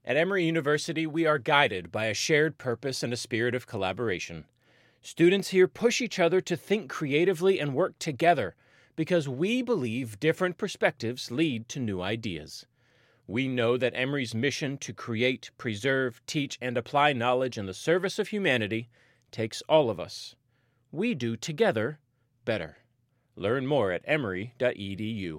At Emory University, we are guided by a shared purpose and a spirit of collaboration. Students here push each other to think creatively and work together because we believe different perspectives lead to new ideas. We know that Emory's mission to create, preserve, teach, and apply knowledge in the service of humanity takes all of us. We do together better. Learn more at emory.edu.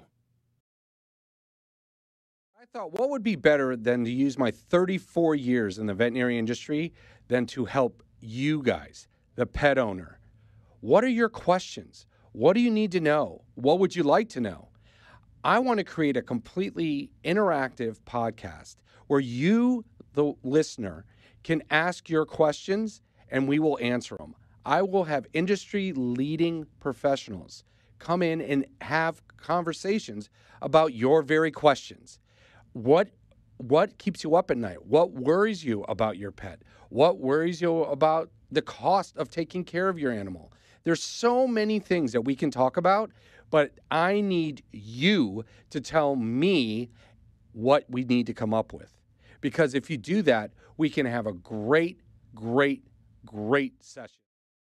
I thought, what would be better than to use my 34 years in the veterinary industry than to help you guys, the pet owner? What are your questions? What do you need to know? What would you like to know? I want to create a completely interactive podcast where you, the listener, can ask your questions and we will answer them. I will have industry-leading professionals come in and have conversations about your very questions. What keeps you up at night? What worries you about your pet? What worries you about the cost of taking care of your animal? There's so many things that we can talk about, but I need you to tell me what we need to come up with. Because if you do that, we can have a great, great, great session.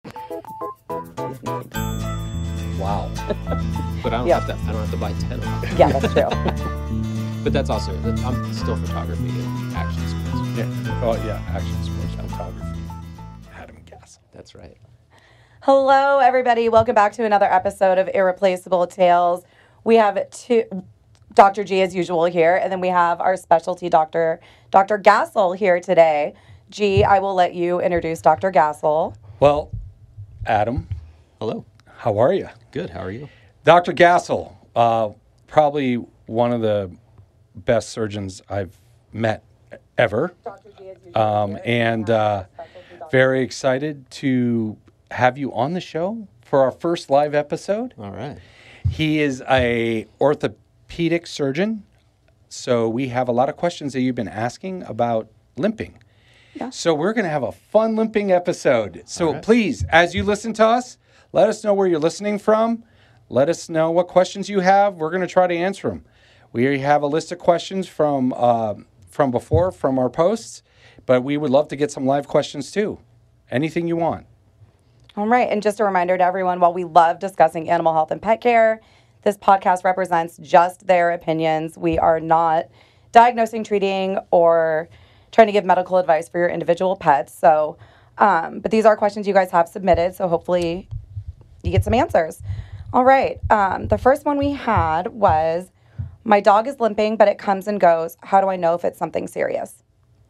Wow. But I don't have to buy 10 of them. Yeah, that's true. But that's also, I'm still photography and action sports. Yeah. Oh, yeah. Action sports photography. Adam Gassel. That's right. Hello, everybody. Welcome back to another episode of Irreplaceable Tales. We have Dr. G, as usual, here, and then we have our specialty doctor, Dr. Gassel, here today. G, I will let you introduce Dr. Gassel. Well, Adam. Hello. How are you? Good. How are you? Dr. Gassel, probably one of the best surgeons I've met ever. Dr. G, as usual, and very excited to have you on the show for our first live episode. All right. He is a orthopedic surgeon, so we have a lot of questions that you've been asking about limping. Yeah. So we're going to have a fun limping episode. So please, as you listen to us, let us know where you're listening from. Let us know what questions you have. We're going to try to answer them. We have a list of questions from before, from our posts, but we would love to get some live questions too. Anything you want. All right. And just a reminder to everyone, while we love discussing animal health and pet care, this podcast represents just their opinions. We are not diagnosing, treating, or trying to give medical advice for your individual pets. So, but these are questions you guys have submitted, so hopefully you get some answers. All right. The first one we had was, my dog is limping, but it comes and goes. How do I know if it's something serious?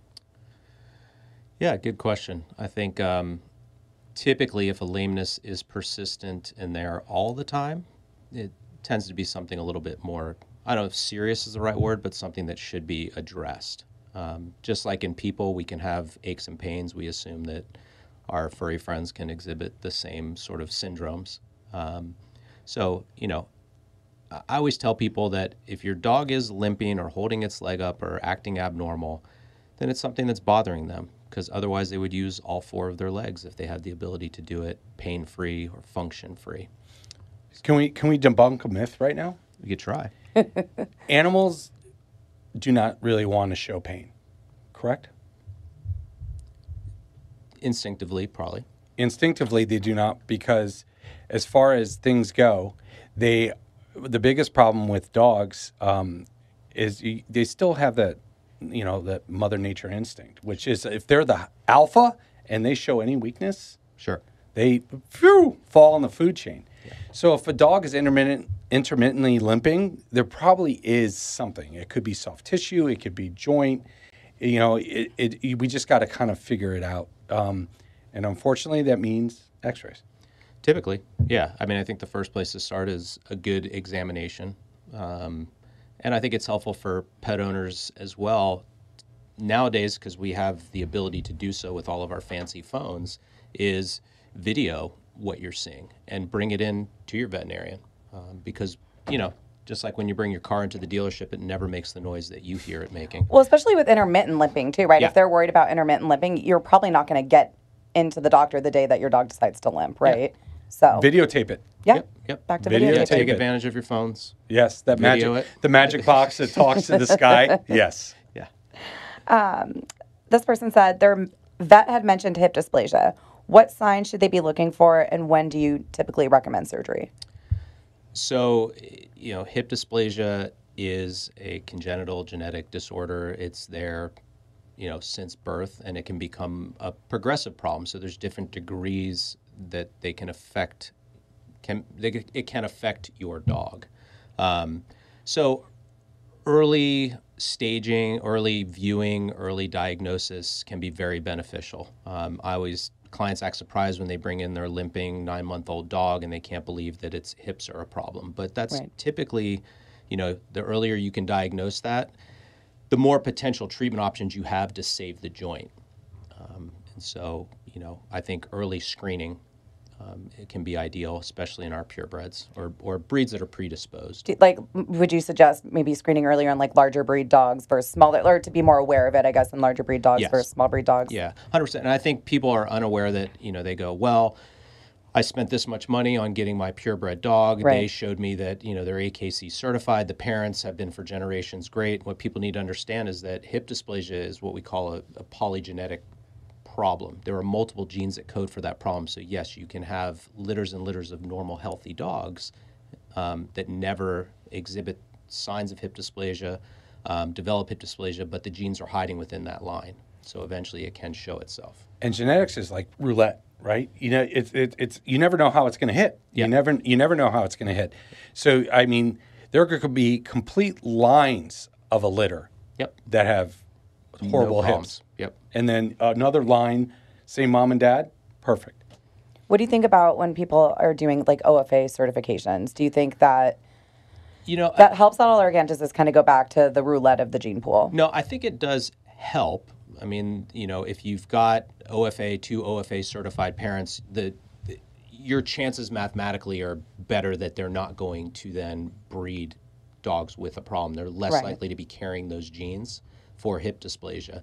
Yeah, good question. I think typically if a lameness is persistent and there all the time, it tends to be something a little bit more, I don't know if serious is the right word, but something that should be addressed. Just like in people, we can have aches and pains. We assume that our furry friends can exhibit the same sort of syndromes. So, I always tell people that if your dog is limping or holding its leg up or acting abnormal, then it's something that's bothering them, because otherwise they would use all 4 of their legs if they had the ability to do it pain-free or function-free. Can we debunk a myth right now? We could try. Animals do not really want to show pain, correct? Instinctively, probably. Instinctively, they do not, because as far as things go, the biggest problem with dogs is they still have that Mother Nature instinct, which is if they're the alpha and they show any weakness, Sure. they fall on the food chain. Yeah. So if a dog is intermittently limping, there probably is something. It could be soft tissue, it could be joint. We just got to kind of figure it out. And unfortunately, that means x-rays. Typically, yeah. I mean, I think the first place to start is a good examination. And I think it's helpful for pet owners as well nowadays, because we have the ability to do so with all of our fancy phones, is video what you're seeing and bring it in to your veterinarian. Because, just like when you bring your car into the dealership, it never makes the noise that you hear it making. Well, especially with intermittent limping too, right? Yeah. If they're worried about intermittent limping, you're probably not going to get into the doctor the day that your dog decides to limp, right? Yeah. So videotape it. Yeah. Yep. Back to Videotape videotape. Yeah, take advantage of your phones. Yes, that Video the magic box that talks to the sky. Yes. Yeah. This person said their vet had mentioned hip dysplasia. What signs should they be looking for, and when do you typically recommend surgery? So, hip dysplasia is a congenital genetic disorder. It's there, since birth, and it can become a progressive problem. So there's different degrees that they can affect. It can affect your dog. So early staging, early viewing, early diagnosis can be very beneficial. Clients act surprised when they bring in their limping 9-month-old dog and they can't believe that its hips are a problem. But that's typically, the earlier you can diagnose that, the more potential treatment options you have to save the joint. And so, I think early screening it can be ideal, especially in our purebreds or breeds that are predisposed. Would you suggest maybe screening earlier on larger breed dogs versus smaller, or to be more aware of it, I guess, in larger breed dogs versus small breed dogs? Yeah, 100%. And I think people are unaware that, they go, well, I spent this much money on getting my purebred dog. Right. They showed me that, they're AKC certified. The parents have been for generations great. What people need to understand is that hip dysplasia is what we call a polygenetic problem. There are multiple genes that code for that problem. So yes, you can have litters and litters of normal, healthy dogs that never exhibit signs of hip dysplasia, develop hip dysplasia, but the genes are hiding within that line. So eventually it can show itself. And genetics is like roulette, right? It's you never know how it's going to hit. Yeah. You never know how it's going to hit. So I mean, there could be complete lines of a litter that have horrible hips. Yep. And then another line, same mom and dad, perfect. What do you think about when people are doing OFA certifications? Do you think that that helps out all, or again, does this kind of go back to the roulette of the gene pool? No, I think it does help. I mean, if you've got two OFA certified parents, your chances mathematically are better that they're not going to then breed dogs with a problem. They're less likely to be carrying those genes for hip dysplasia.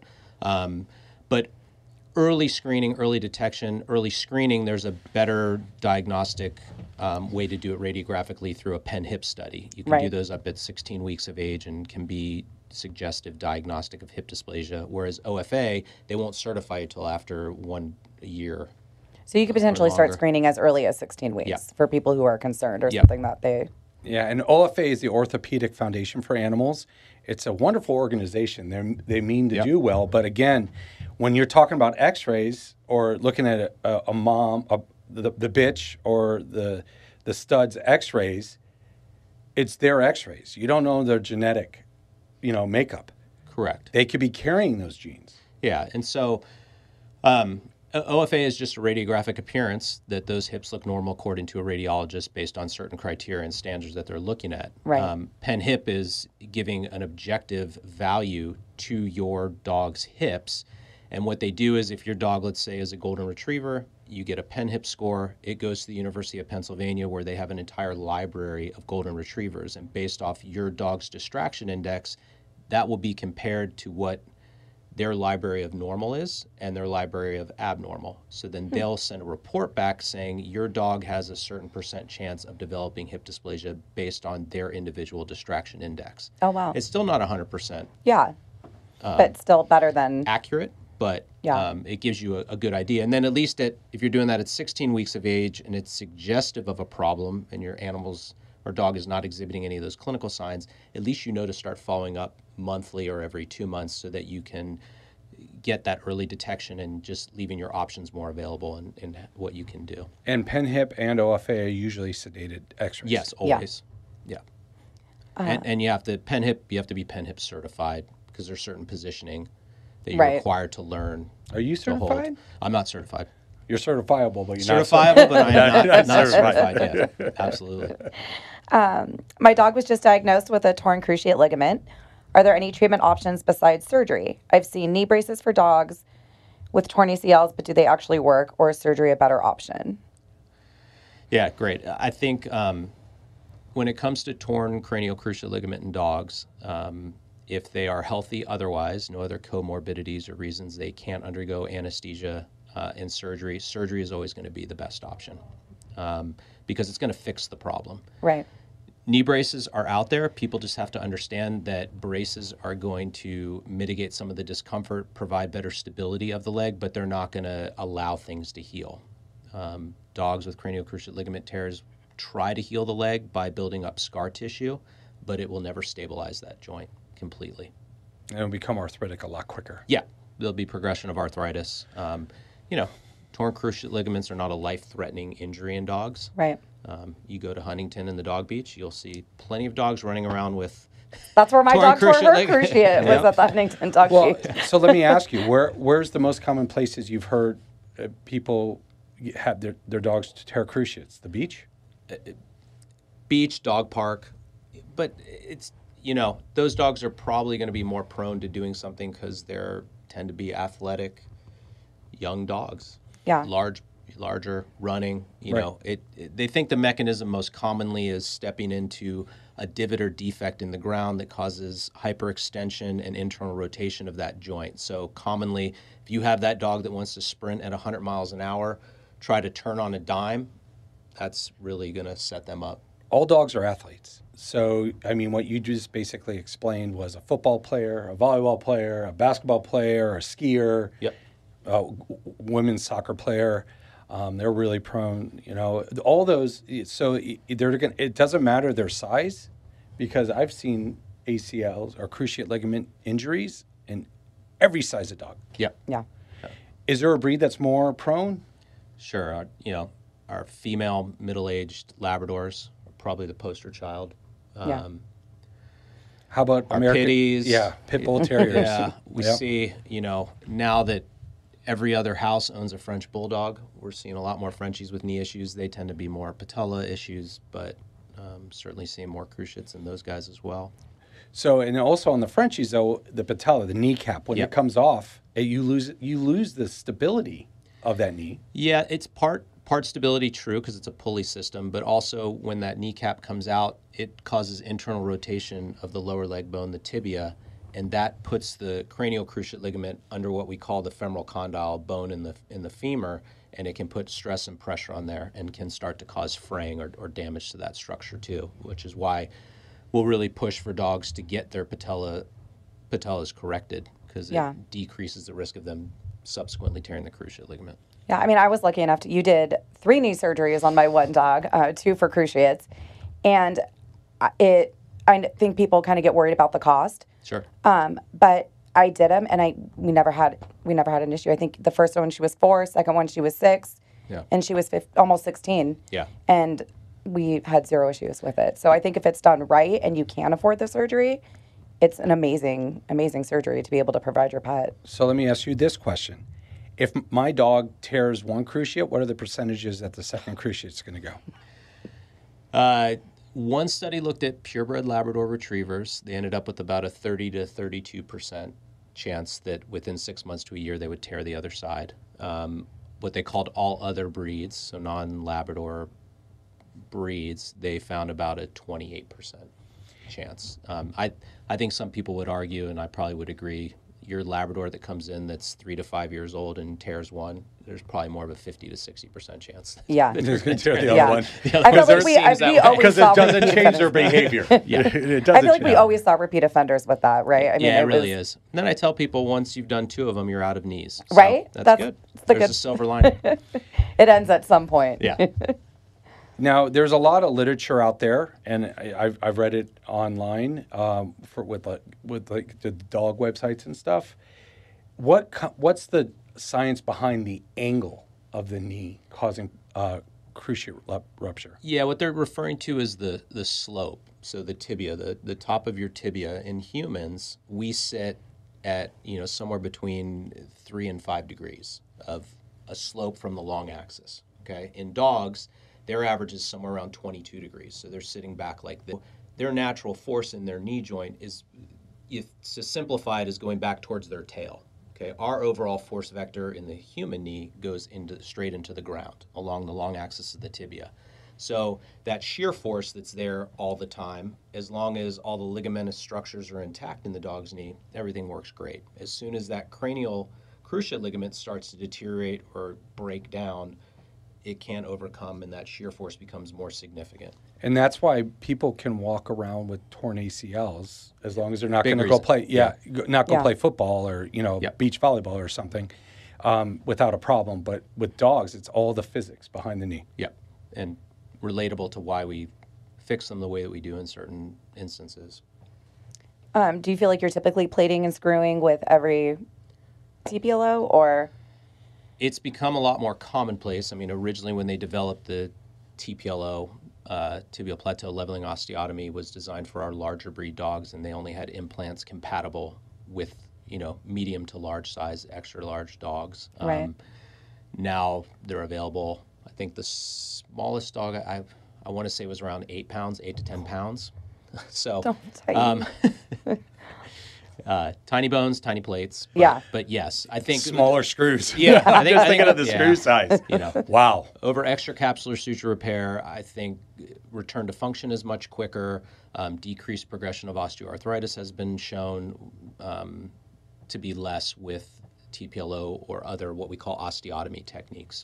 But early screening, early detection, early screening, there's a better diagnostic way to do it radiographically through a PEN-HIP study. You can do those up at 16 weeks of age and can be suggestive diagnostic of hip dysplasia, whereas OFA, they won't certify you until after 1 year. So you could potentially start screening as early as 16 weeks for people who are concerned or something that they... Yeah, and OFA is the Orthopedic Foundation for Animals. It's a wonderful organization. They mean to do well, but again, when you're talking about X-rays or looking at a mom, the bitch or the stud's X-rays, it's their X-rays. You don't know their genetic, makeup. Correct. They could be carrying those genes. Yeah, and so OFA is just a radiographic appearance that those hips look normal according to a radiologist based on certain criteria and standards that they're looking at. Right. PEN-HIP is giving an objective value to your dog's hips. And what they do is if your dog, let's say, is a golden retriever, you get a PEN-HIP score. It goes to the University of Pennsylvania where they have an entire library of golden retrievers. And based off your dog's distraction index, that will be compared to what their library of normal is and their library of abnormal. So then they'll send a report back saying your dog has a certain % chance of developing hip dysplasia based on their individual distraction index. Oh, wow. It's still not 100% Yeah, but still better than... accurate, but it gives you a good idea. And then at least if you're doing that at 16 weeks of age and it's suggestive of a problem and your animal's or dog is not exhibiting any of those clinical signs, at least you know to start following up monthly or every 2 months so that you can get that early detection and just leaving your options more available in what you can do. And PEN-HIP and OFA are usually sedated X-rays. Yes, always. Yeah. And you have to you have to be PEN-HIP certified because there's certain positioning that you're required to learn. Are you certified? I'm not certified. You're certifiable, but you're not certifiable, but I am not certified yet. Absolutely. My dog was just diagnosed with a torn cruciate ligament. Are there any treatment options besides surgery? I've seen knee braces for dogs with torn ACLs, but do they actually work, or is surgery a better option? Yeah, great. I think when it comes to torn cranial cruciate ligament in dogs, if they are healthy otherwise, no other comorbidities or reasons they can't undergo anesthesia and surgery is always going to be the best option because it's going to fix the problem. Right. Knee braces are out there. People just have to understand that braces are going to mitigate some of the discomfort, provide better stability of the leg, but they're not going to allow things to heal. Dogs with cranial cruciate ligament tears try to heal the leg by building up scar tissue, but it will never stabilize that joint completely. And it'll become arthritic a lot quicker. Yeah, there'll be progression of arthritis. Torn cruciate ligaments are not a life-threatening injury in dogs. Right. You go to Huntington and the dog beach, you'll see plenty of dogs running around with. That's where my Torn dog tore her cruciate cruciate, was at the Huntington Dog Well, Beach. so let me ask you, where's the most common places you've heard people have their dogs tear cruciates? The beach? Beach, dog park, but it's, those dogs are probably going to be more prone to doing something because they're tend to be athletic, young dogs. Yeah. Larger, running, Right. They think the mechanism most commonly is stepping into a divot or defect in the ground that causes hyperextension and internal rotation of that joint. So commonly, if you have that dog that wants to sprint at 100 miles an hour, try to turn on a dime, that's really going to set them up. All dogs are athletes. So, I mean, what you just basically explained was a football player, a volleyball player, a basketball player, a skier, Yep. a women's soccer player. They're really prone, all those. So it doesn't matter their size, because I've seen ACLs or cruciate ligament injuries in every size of dog. Yep. Yeah. Is there a breed that's more prone? Sure. Our female middle-aged Labradors are probably the poster child. Yeah. How about Our American? pitties. Yeah, pit bull terriers. Yeah, we Yep. see, now that every other house owns a French bulldog, we're seeing a lot more Frenchies with knee issues. They tend to be more patella issues, but certainly seeing more cruciates in those guys as well. So, and also on the Frenchies, though, the patella, the kneecap, when Yep. it comes off, you lose the stability of that knee. Yeah, it's part stability, true, because it's a pulley system, but also when that kneecap comes out, it causes internal rotation of the lower leg bone, the tibia, and that puts the cranial cruciate ligament under what we call the femoral condyle bone in the femur, and it can put stress and pressure on there and can start to cause fraying or damage to that structure too, which is why we'll really push for dogs to get their patellas corrected, because Yeah. it decreases the risk of them subsequently tearing the cruciate ligament. Yeah, I mean, I was lucky enough you did 3 knee surgeries on my one dog, 2 for cruciates. And I think people kind of get worried about the cost. Sure. But I did them, and we never had an issue. I think the first one she was 4, second one she was 6, Yeah. and she was almost 16. Yeah. And we had 0 issues with it. So I think if it's done right and you can afford the surgery, it's an amazing, amazing surgery to be able to provide your pet. So let me ask you this question. If my dog tears one cruciate, what are the percentages that the second cruciate's going to go? One study looked at purebred Labrador retrievers. They ended up with about a 30 to 32% chance that within 6 months to a year they would tear the other side. What they called all other breeds, so non-Labrador breeds, they found about a 28% chance. I think some people would argue, and I probably would agree, your Labrador that comes in that's 3 to 5 years old and tears one, there's probably more of a 50 to 60% chance. Yeah. Who's going to tear the Yeah. other one? I feel like we seems that way. always Because saw it doesn't repeat change their offenders. behavior. Yeah. It I doesn't feel like we change. always saw repeat offenders with that, right? I mean, Yeah, it really is. And then I tell people once you've done 2 of them, you're out of knees. So Right? That's That's good. the There's good- a silver lining. It ends at some point. Yeah. Now, there's a lot of literature out there, and I've read it online with the dog websites and stuff. What's the science behind the angle of the knee causing cruciate rupture? Yeah, what they're referring to is the slope. So the tibia, the top of your tibia. In humans, we sit at somewhere between 3 and 5 degrees of a slope from the long axis. Okay, in dogs, their average is somewhere around 22 degrees. So they're sitting back like this. Their natural force in their knee joint is, to simplify it, is going back towards their tail. Okay, our overall force vector in the human knee goes straight into the ground along the long axis of the tibia. So that shear force that's there all the time, as long as all the ligamentous structures are intact in the dog's knee, everything works great. As soon as that cranial cruciate ligament starts to deteriorate or break down, it can't overcome, and that shear force becomes more significant. And that's why people can walk around with torn ACLs as long as they're not Big going to go reason. play, not go Yeah. play football or, Yep. beach volleyball or something without a problem. But with dogs, it's all the physics behind the knee. Yep. And relatable to why we fix them the way that we do in certain instances. Do you feel like you're typically plating and screwing with every TPLO, or? It's become a lot more commonplace. I mean, originally when they developed the TPLO, tibial plateau leveling osteotomy, was designed for our larger breed dogs, and they only had implants compatible with, medium to large size, extra large dogs. Right. Now they're available. I think the smallest dog I want to say was around 8 pounds, 8 to 10 pounds. So, Don't tiny bones, tiny plates. Yeah. But yes, I think Smaller screws. Yeah, I think, Just thinking of the yeah. screw size. Wow. Over extracapsular suture repair, I think return to function is much quicker. Decreased progression of osteoarthritis has been shown to be less with TPLO or other what we call osteotomy techniques.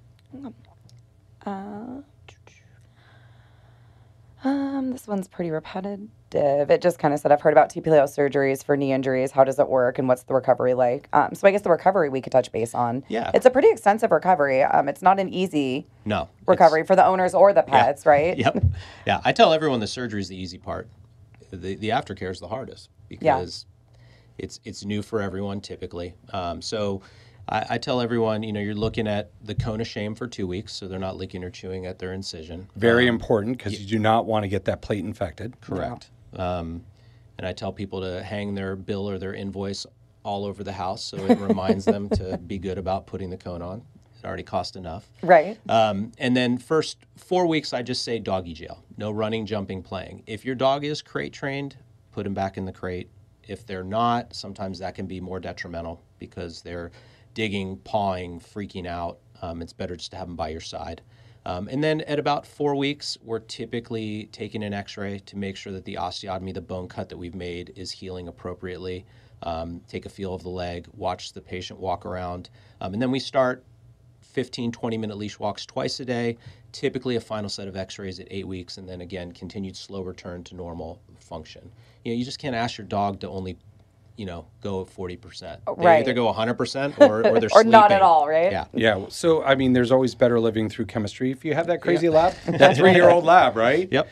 This one's pretty repetitive. It just kind of said, I've heard about TPLO surgeries for knee injuries. How does it work, and what's the recovery like? So I guess the recovery we could touch base on. Yeah. It's a pretty extensive recovery. It's not an easy No. recovery for the owners or the pets, right? Yep. Yeah. I tell everyone the surgery is the easy part. The aftercare is the hardest because it's new for everyone typically. So I tell everyone, you're looking at the cone of shame for 2 weeks, so they're not licking or chewing at their incision. Very important because you do not want to get that plate infected. Correct. And I tell people to hang their bill or their invoice all over the house so it reminds them to be good about putting the cone on. It already cost enough. Right. And then first 4 weeks, I just say doggy jail. No running, jumping, playing. If your dog is crate trained, put him back in the crate. If they're not, sometimes that can be more detrimental because they're digging, pawing, freaking out. It's better just to have them by your side. And then at about 4 weeks, we're typically taking an x-ray to make sure that the osteotomy, the bone cut that we've made, is healing appropriately. Take a feel of the leg, watch the patient walk around. And then we start 15, 20-minute leash walks twice a day, typically a final set of x-rays at 8 weeks, and then again, continued slow return to normal function. You just can't ask your dog to only go 40%. They Right. either go 100% or they're Or sleeping. not at all, right? Yeah. Yeah. So, I mean, there's always better living through chemistry. If you have that crazy lab, that 3-year-old lab, right? Yep.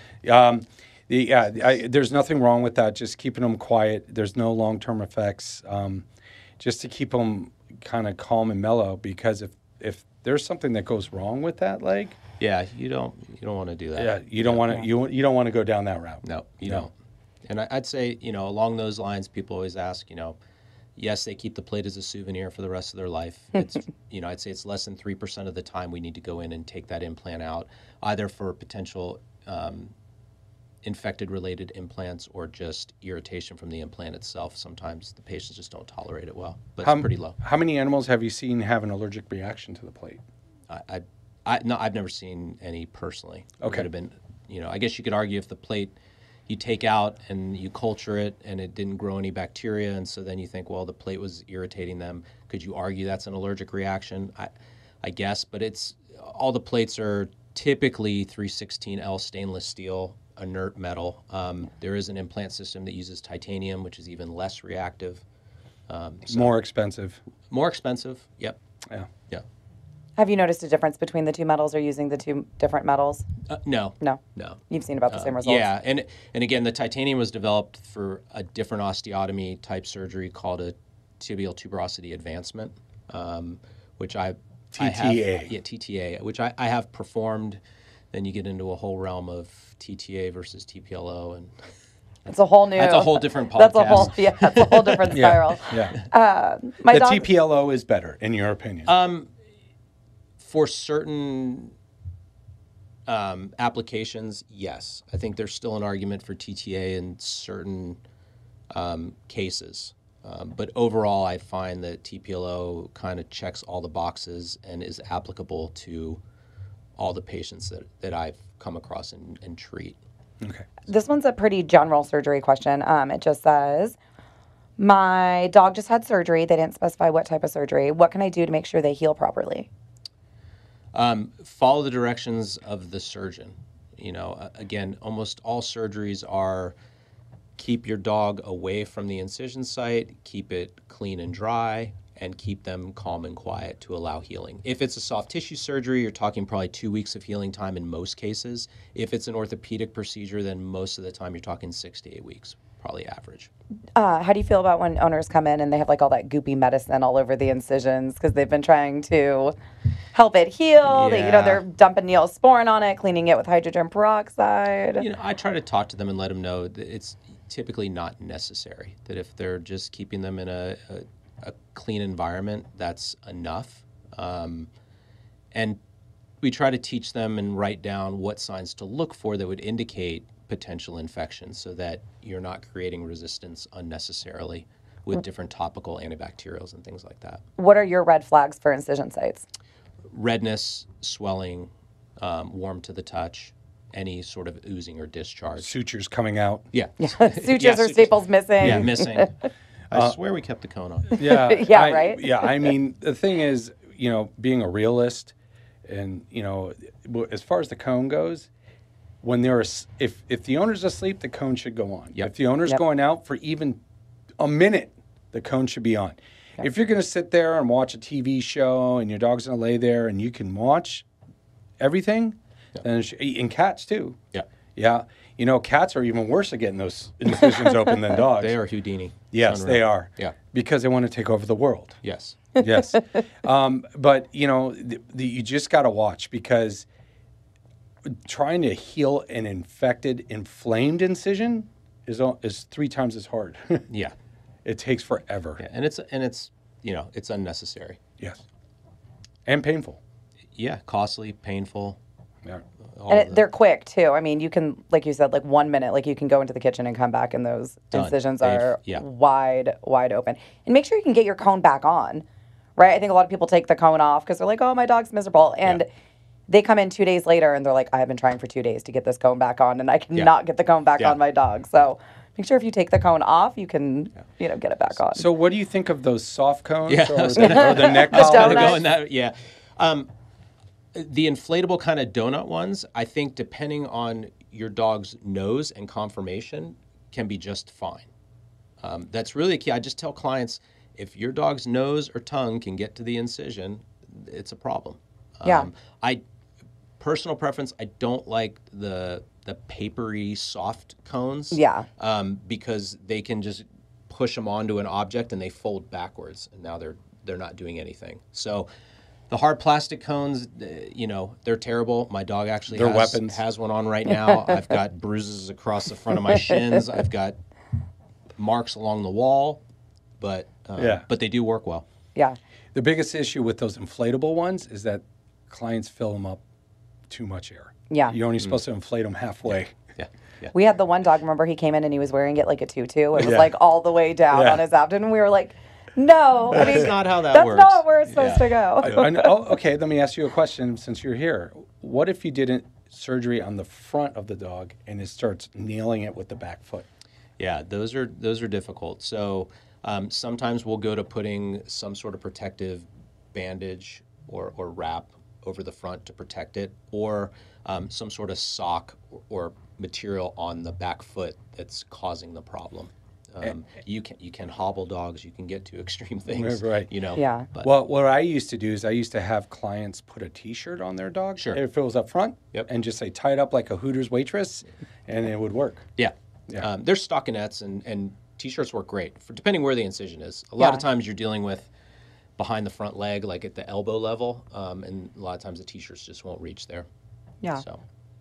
There's nothing wrong with that. Just keeping them quiet. There's no long-term effects. Just to keep them kind of calm and mellow, because if there's something that goes wrong with that leg, Yeah, you don't want to do that. yeah, you don't want to you don't want to go down that route. No, you No. don't. And I'd say, along those lines, people always ask, yes, they keep the plate as a souvenir for the rest of their life. It's, I'd say it's less than 3% of the time we need to go in and take that implant out, either for potential infected-related implants or just irritation from the implant itself. Sometimes the patients just don't tolerate it well, but it's pretty low. How many animals have you seen have an allergic reaction to the plate? No, I've never seen any personally. It Okay. would have been, I guess you could argue if the plate you take out and you culture it and it didn't grow any bacteria, and so then you think, well, the plate was irritating them. Could you argue that's an allergic reaction? I guess, but all the plates are typically 316L stainless steel, inert metal. There is an implant system that uses titanium, which is even less reactive. More expensive. More expensive. Yep. Yeah. Yeah. Have you noticed a difference between the two metals or using the two different metals? No. No. No. You've seen about the same results? Yeah, and again, the titanium was developed for a different osteotomy type surgery called a tibial tuberosity advancement, which I have, TTA. TTA, which I have performed. Then you get into a whole realm of TTA versus TPLO, and It's a whole new... that's a whole different podcast. That's a whole different spiral. Yeah. My The dog... TPLO is better, in your opinion. For certain applications, yes. I think there's still an argument for TTA in certain cases. But overall, I find that TPLO kind of checks all the boxes and is applicable to all the patients that I've come across and treat. Okay. This one's a pretty general surgery question. It just says, my dog just had surgery. They didn't specify what type of surgery. What can I do to make sure they heal properly? Follow the directions of the surgeon. Again, almost all surgeries are keep your dog away from the incision site, keep it clean and dry, and keep them calm and quiet to allow healing. If it's a soft tissue surgery, you're talking probably 2 weeks of healing time in most cases. If it's an orthopedic procedure, then most of the time you're talking 6 to 8 weeks, probably average. How do you feel about when owners come in and they have like all that goopy medicine all over the incisions because they've been trying to help it heal? Yeah. They're dumping Neosporin on it, cleaning it with hydrogen peroxide. I try to talk to them and let them know that it's typically not necessary, that if they're just keeping them in a clean environment, that's enough. And we try to teach them and write down what signs to look for that would indicate potential infection so that you're not creating resistance unnecessarily with different topical antibacterials and things like that. What are your red flags for incision sites? Redness, swelling, warm to the touch, any sort of oozing or discharge. Sutures coming out. Yeah. Sutures or staples missing. Yeah, missing. I swear we kept the cone on. Yeah. Yeah, right? Yeah, I mean, the thing is, being a realist and, as far as the cone goes, when if the owner's asleep, the cone should go on. Yep. If the owner's going out for even a minute, the cone should be on. Okay. If you're going to sit there and watch a TV show and your dog's going to lay there and you can watch everything, then and cats too. Yeah. Yeah. Cats are even worse at getting those incisions open than dogs. They are Houdini. Yes, they are. Yeah. Because they want to take over the world. Yes. Yes. But, you just got to watch because trying to heal an infected, inflamed incision is 3 times as hard. Yeah. It takes forever. Yeah. And it's unnecessary. Yes. And painful. Yeah. Costly, painful. Yeah. And they're quick too. I mean, you can, like you said, like 1 minute, like you can go into the kitchen and come back and those incisions are wide open. And make sure you can get your cone back on, right? I think a lot of people take the cone off because they're like, oh, my dog's miserable. And they come in 2 days later and they're like, I have been trying for 2 days to get this cone back on and I cannot get the cone back on my dog. So make sure if you take the cone off, you can, get it back on. So what do you think of those soft cones Yeah. or the neck The collars? donuts. The inflatable kind of donut ones, I think depending on your dog's nose and conformation, can be just fine. That's really key. I just tell clients, if your dog's nose or tongue can get to the incision, it's a problem. Personal preference, I don't like the papery soft cones. Yeah. Because they can just push them onto an object and they fold backwards, and now they're not doing anything. So the hard plastic cones, they're terrible. My dog actually has one on right now. I've got bruises across the front of my shins. I've got marks along the wall, but they do work well. Yeah. The biggest issue with those inflatable ones is that clients fill them up too much air. Yeah. You're only supposed to inflate them halfway. Yeah. We had the one dog, remember, he came in and he was wearing it like a tutu. It was like all the way down on his abdomen. And we were like, no. That's not how that that's works. That's not where it's supposed to go. Okay, let me ask you a question since you're here. What if you did surgery on the front of the dog and it starts nailing it with the back foot? Yeah, those are difficult. So sometimes we'll go to putting some sort of protective bandage or wrap over the front to protect it, or some sort of sock or material on the back foot that's causing the problem. You can hobble dogs. You can get to extreme things. Right. Yeah. But, well, what I used to do is I used to have clients put a T-shirt on their dog. Sure. If it was up front. Yep. And just say tie it up like a Hooters waitress, and it would work. Yeah. Yeah. There's stockinettes and T-shirts work great for depending where the incision is. A lot of times you're dealing with behind the front leg, like at the elbow level, and a lot of times the T-shirts just won't reach there. Yeah. So.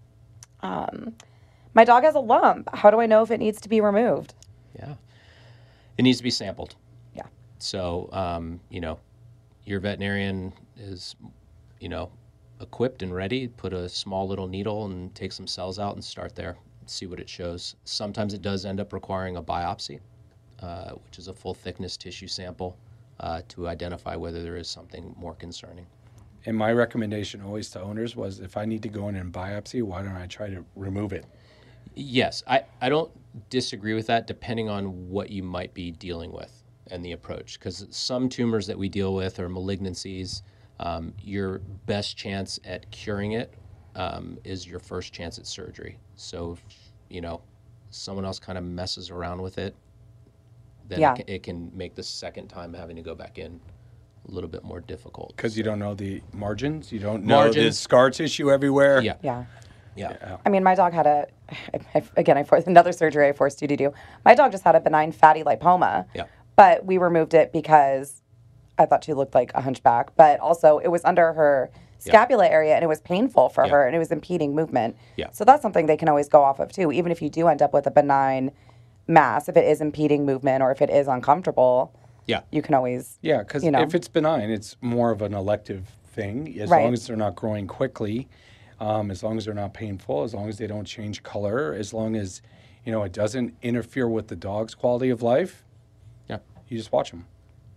My dog has a lump. How do I know if it needs to be removed? Yeah. It needs to be sampled. Yeah. So, your veterinarian is, equipped and ready. Put a small little needle and take some cells out and start there. See what it shows. Sometimes it does end up requiring a biopsy, which is a full thickness tissue sample to identify whether there is something more concerning. And my recommendation always to owners was if I need to go in and biopsy, why don't I try to remove it? Yes, I don't disagree with that depending on what you might be dealing with and the approach. Because some tumors that we deal with are malignancies. Your best chance at curing it is your first chance at surgery. So, if, someone else kind of messes around with it, then Yeah. it can make the second time having to go back in a little bit more difficult. Because you don't know the margins. You don't know the Margins. scar tissue everywhere. Yeah. Yeah. Yeah. I mean, my dog had I forced another surgery I forced you to do. My dog just had a benign fatty lipoma. Yeah. But we removed it because I thought she looked like a hunchback. But also, it was under her scapula area, and it was painful for Yeah. her, and it was impeding movement. Yeah. So that's something they can always go off of, too. Even if you do end up with a benign mass, if it is impeding movement or if it is uncomfortable, Yeah. you can always, Yeah, because if it's benign, it's more of an elective thing. As Right. long as they're not growing quickly, as long as they're not painful, as long as they don't change color, as long as it doesn't interfere with the dog's quality of life, Yeah. you just watch them.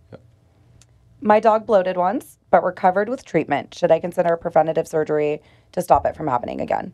My dog bloated once, but recovered with treatment. Should I consider preventative surgery to stop it from happening again?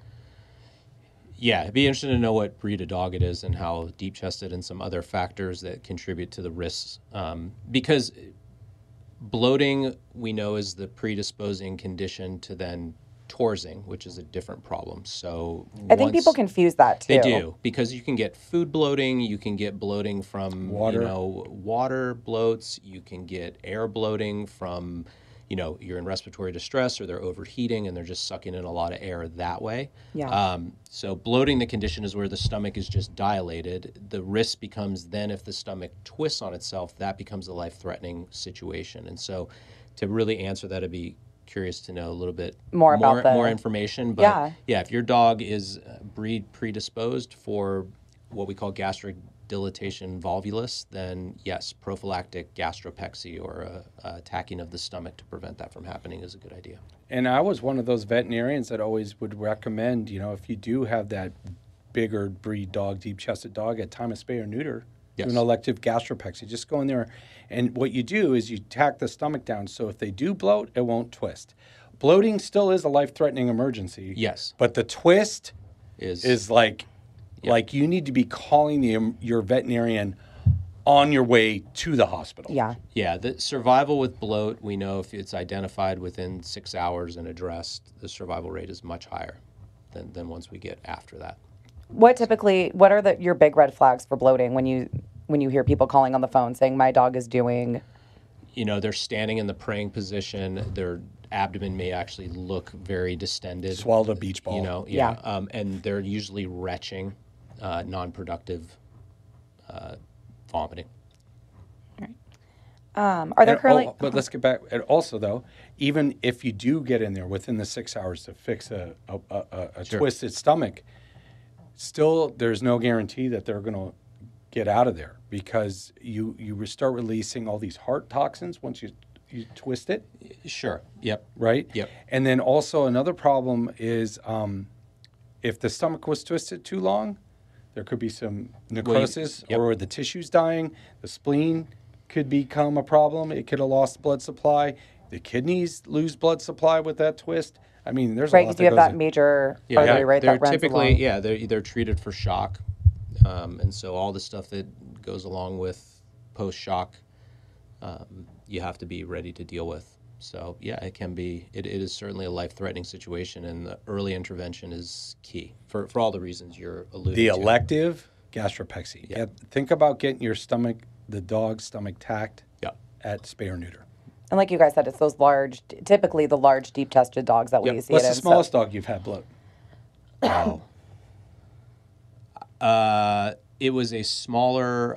Yeah, it'd be interesting to know what breed of dog it is and how deep-chested and some other factors that contribute to the risks. Because bloating, we know, is the predisposing condition to then torsing, which is a different problem. So I think people confuse that, too. They do, because you can get food bloating, you can get bloating from Water. water bloats, you can get air bloating from you're in respiratory distress or they're overheating and they're just sucking in a lot of air that way. Yeah. So bloating, the condition is where the stomach is just dilated. The risk becomes then if the stomach twists on itself, that becomes a life-threatening situation. And so to really answer that, I'd be curious to know a little bit More about more information. But Yeah. if your dog is breed predisposed for what we call gastric dilatation volvulus, then yes, prophylactic gastropexy or a tacking of the stomach to prevent that from happening is a good idea. And I was one of those veterinarians that always would recommend, if you do have that bigger breed dog, deep-chested dog, at time of spay or neuter, do an elective gastropexy. Just go in there, and what you do is you tack the stomach down, so if they do bloat, it won't twist. Bloating still is a life-threatening emergency. Yes. But the twist Is like you need to be calling your veterinarian on your way to the hospital. Yeah. Yeah, the survival with bloat, we know if it's identified within 6 hours and addressed, the survival rate is much higher than once we get after that. What are your big red flags for bloating when you hear people calling on the phone saying my dog is doing? They're standing in the praying position. Their abdomen may actually look very distended. Swallowed a beach ball. And they're usually retching, non-productive vomiting. Are there currently? But let's get back. And also, though, even if you do get in there within the 6 hours to fix a Sure. twisted stomach, still there's no guarantee that they're going to get out of there because you start releasing all these heart toxins once you twist it, Sure. Yep. right? Yep. And then also another problem is if the stomach was twisted too long, there could be some necrosis Yep. or the tissue's dying. The spleen could become a problem. It could have lost blood supply. The kidneys lose blood supply with that twist. I mean, there's Right, a lot because that you have goes that in. major artery, right? They're That runs typically, along. they're treated for shock. And so all the stuff that goes along with post-shock, you have to be ready to deal with. So it can be, it is certainly a life-threatening situation, and the early intervention is key for all the reasons you're alluding The to. elective gastropexy. Yeah. Think about getting the dog's stomach tacked Yeah. at spay or neuter. And like you guys said, it's those typically the large, deep-chested dogs that we Yep. see What's it the in. smallest dog you've had bloat? It was a smaller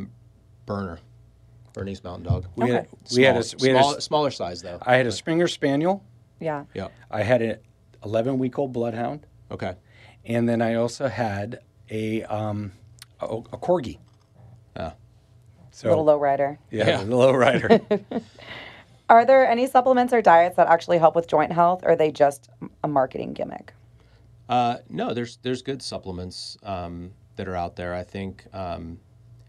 Bernese Mountain Dog. We had Smaller size, though. I had a Springer Spaniel. Yeah. Yeah. I had an 11-week-old bloodhound. Okay. And then I also had a corgi. Yeah. So Little lowrider. yeah, the low rider. Are there any supplements or diets that actually help with joint health, or are they just a marketing gimmick? No, there's good supplements that are out there. I think, when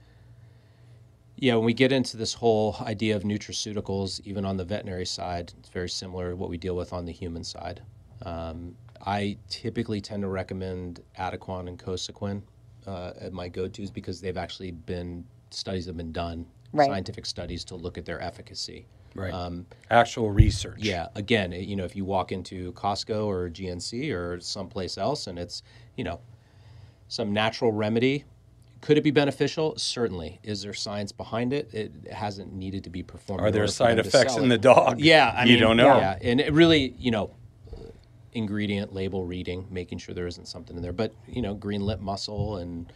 we get into this whole idea of nutraceuticals, even on the veterinary side, it's very similar to what we deal with on the human side. I typically tend to recommend Adequan and Cosequin at my go-tos because they've actually been, studies have been done Right. scientific studies to look at their efficacy. Right. Actual research. Yeah. Again, if you walk into Costco or GNC or someplace else and it's, some natural remedy, could it be beneficial? Certainly. Is there science behind it? It hasn't needed to be performed. Are there in order for side them to effects sell in it. the dog? Yeah. You don't know. Yeah. And it really, ingredient label reading, making sure there isn't something in there. But, green lip mussel and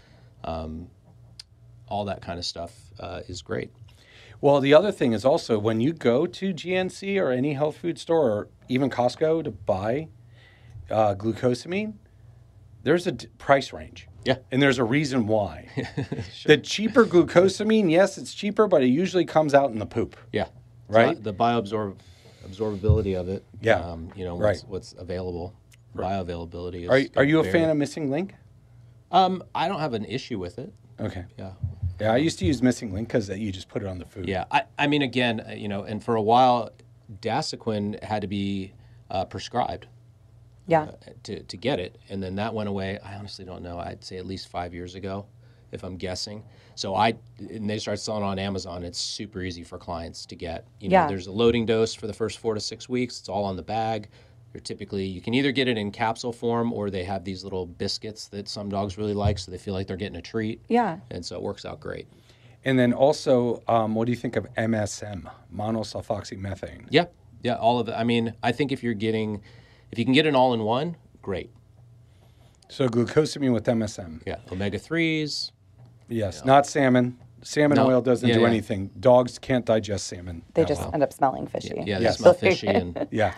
all that kind of stuff is great. Well, the other thing is also when you go to GNC or any health food store or even Costco to buy glucosamine, there's a price range. Yeah. And there's a reason why. Sure. The cheaper glucosamine, yes, it's cheaper, but it usually comes out in the poop. Yeah. Right? The absorbability of it. Yeah. Right. What's available. Bioavailability is. Are you a fan of Missing Link? I don't have an issue with it. Okay. Yeah. Yeah, I used to use Missing Link because you just put it on the food. Yeah. I mean, again, and for a while, Dasequin had to be prescribed. Yeah. To get it, and then that went away. I honestly don't know. I'd say at least 5 years ago, if I'm guessing. So and they started selling on Amazon. It's super easy for clients to get. Yeah. There's a loading dose for the first 4 to 6 weeks. It's all on the bag. They're typically, you can either get it in capsule form or they have these little biscuits that some dogs really like, so they feel like they're getting a treat. Yeah. And so it works out great. And then also, what do you think of MSM, monosulfoxymethane? Yeah, all of it. I mean, I think if you can get an all-in-one, great. So glucosamine with MSM. Yeah, omega-3s. Yes, not salmon. Salmon No. oil doesn't Yeah, do yeah. anything. Dogs can't digest salmon. They that just well. end up smelling fishy. Yeah, they Yes. smell fishy. And Yeah.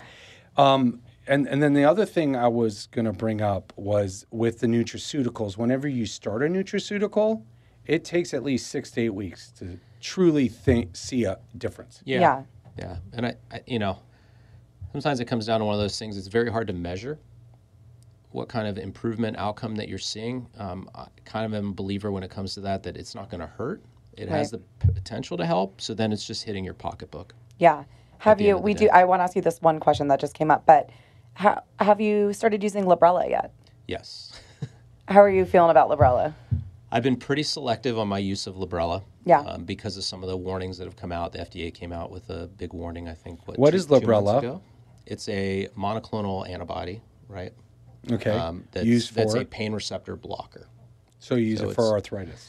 And then the other thing I was going to bring up was with the nutraceuticals. Whenever you start a nutraceutical, it takes at least 6 to 8 weeks to truly see a difference. Yeah. And I sometimes it comes down to one of those things. It's very hard to measure what kind of improvement outcome that you're seeing. I kind of am a believer when it comes to that it's not going to hurt. It has the potential to help. So then it's just hitting your pocketbook. Yeah. Have the you? end of the We day. do. I want to ask you this one question that just came up, but have you started using Librela yet? Yes. How are you feeling about Librela? I've been pretty selective on my use of Librela. Yeah. Because of some of the warnings that have come out. The FDA came out with a big warning, I think. What is 2 months Librela? ago? It's a monoclonal antibody, right? Okay. That's for? a pain receptor blocker. So you use so it for arthritis.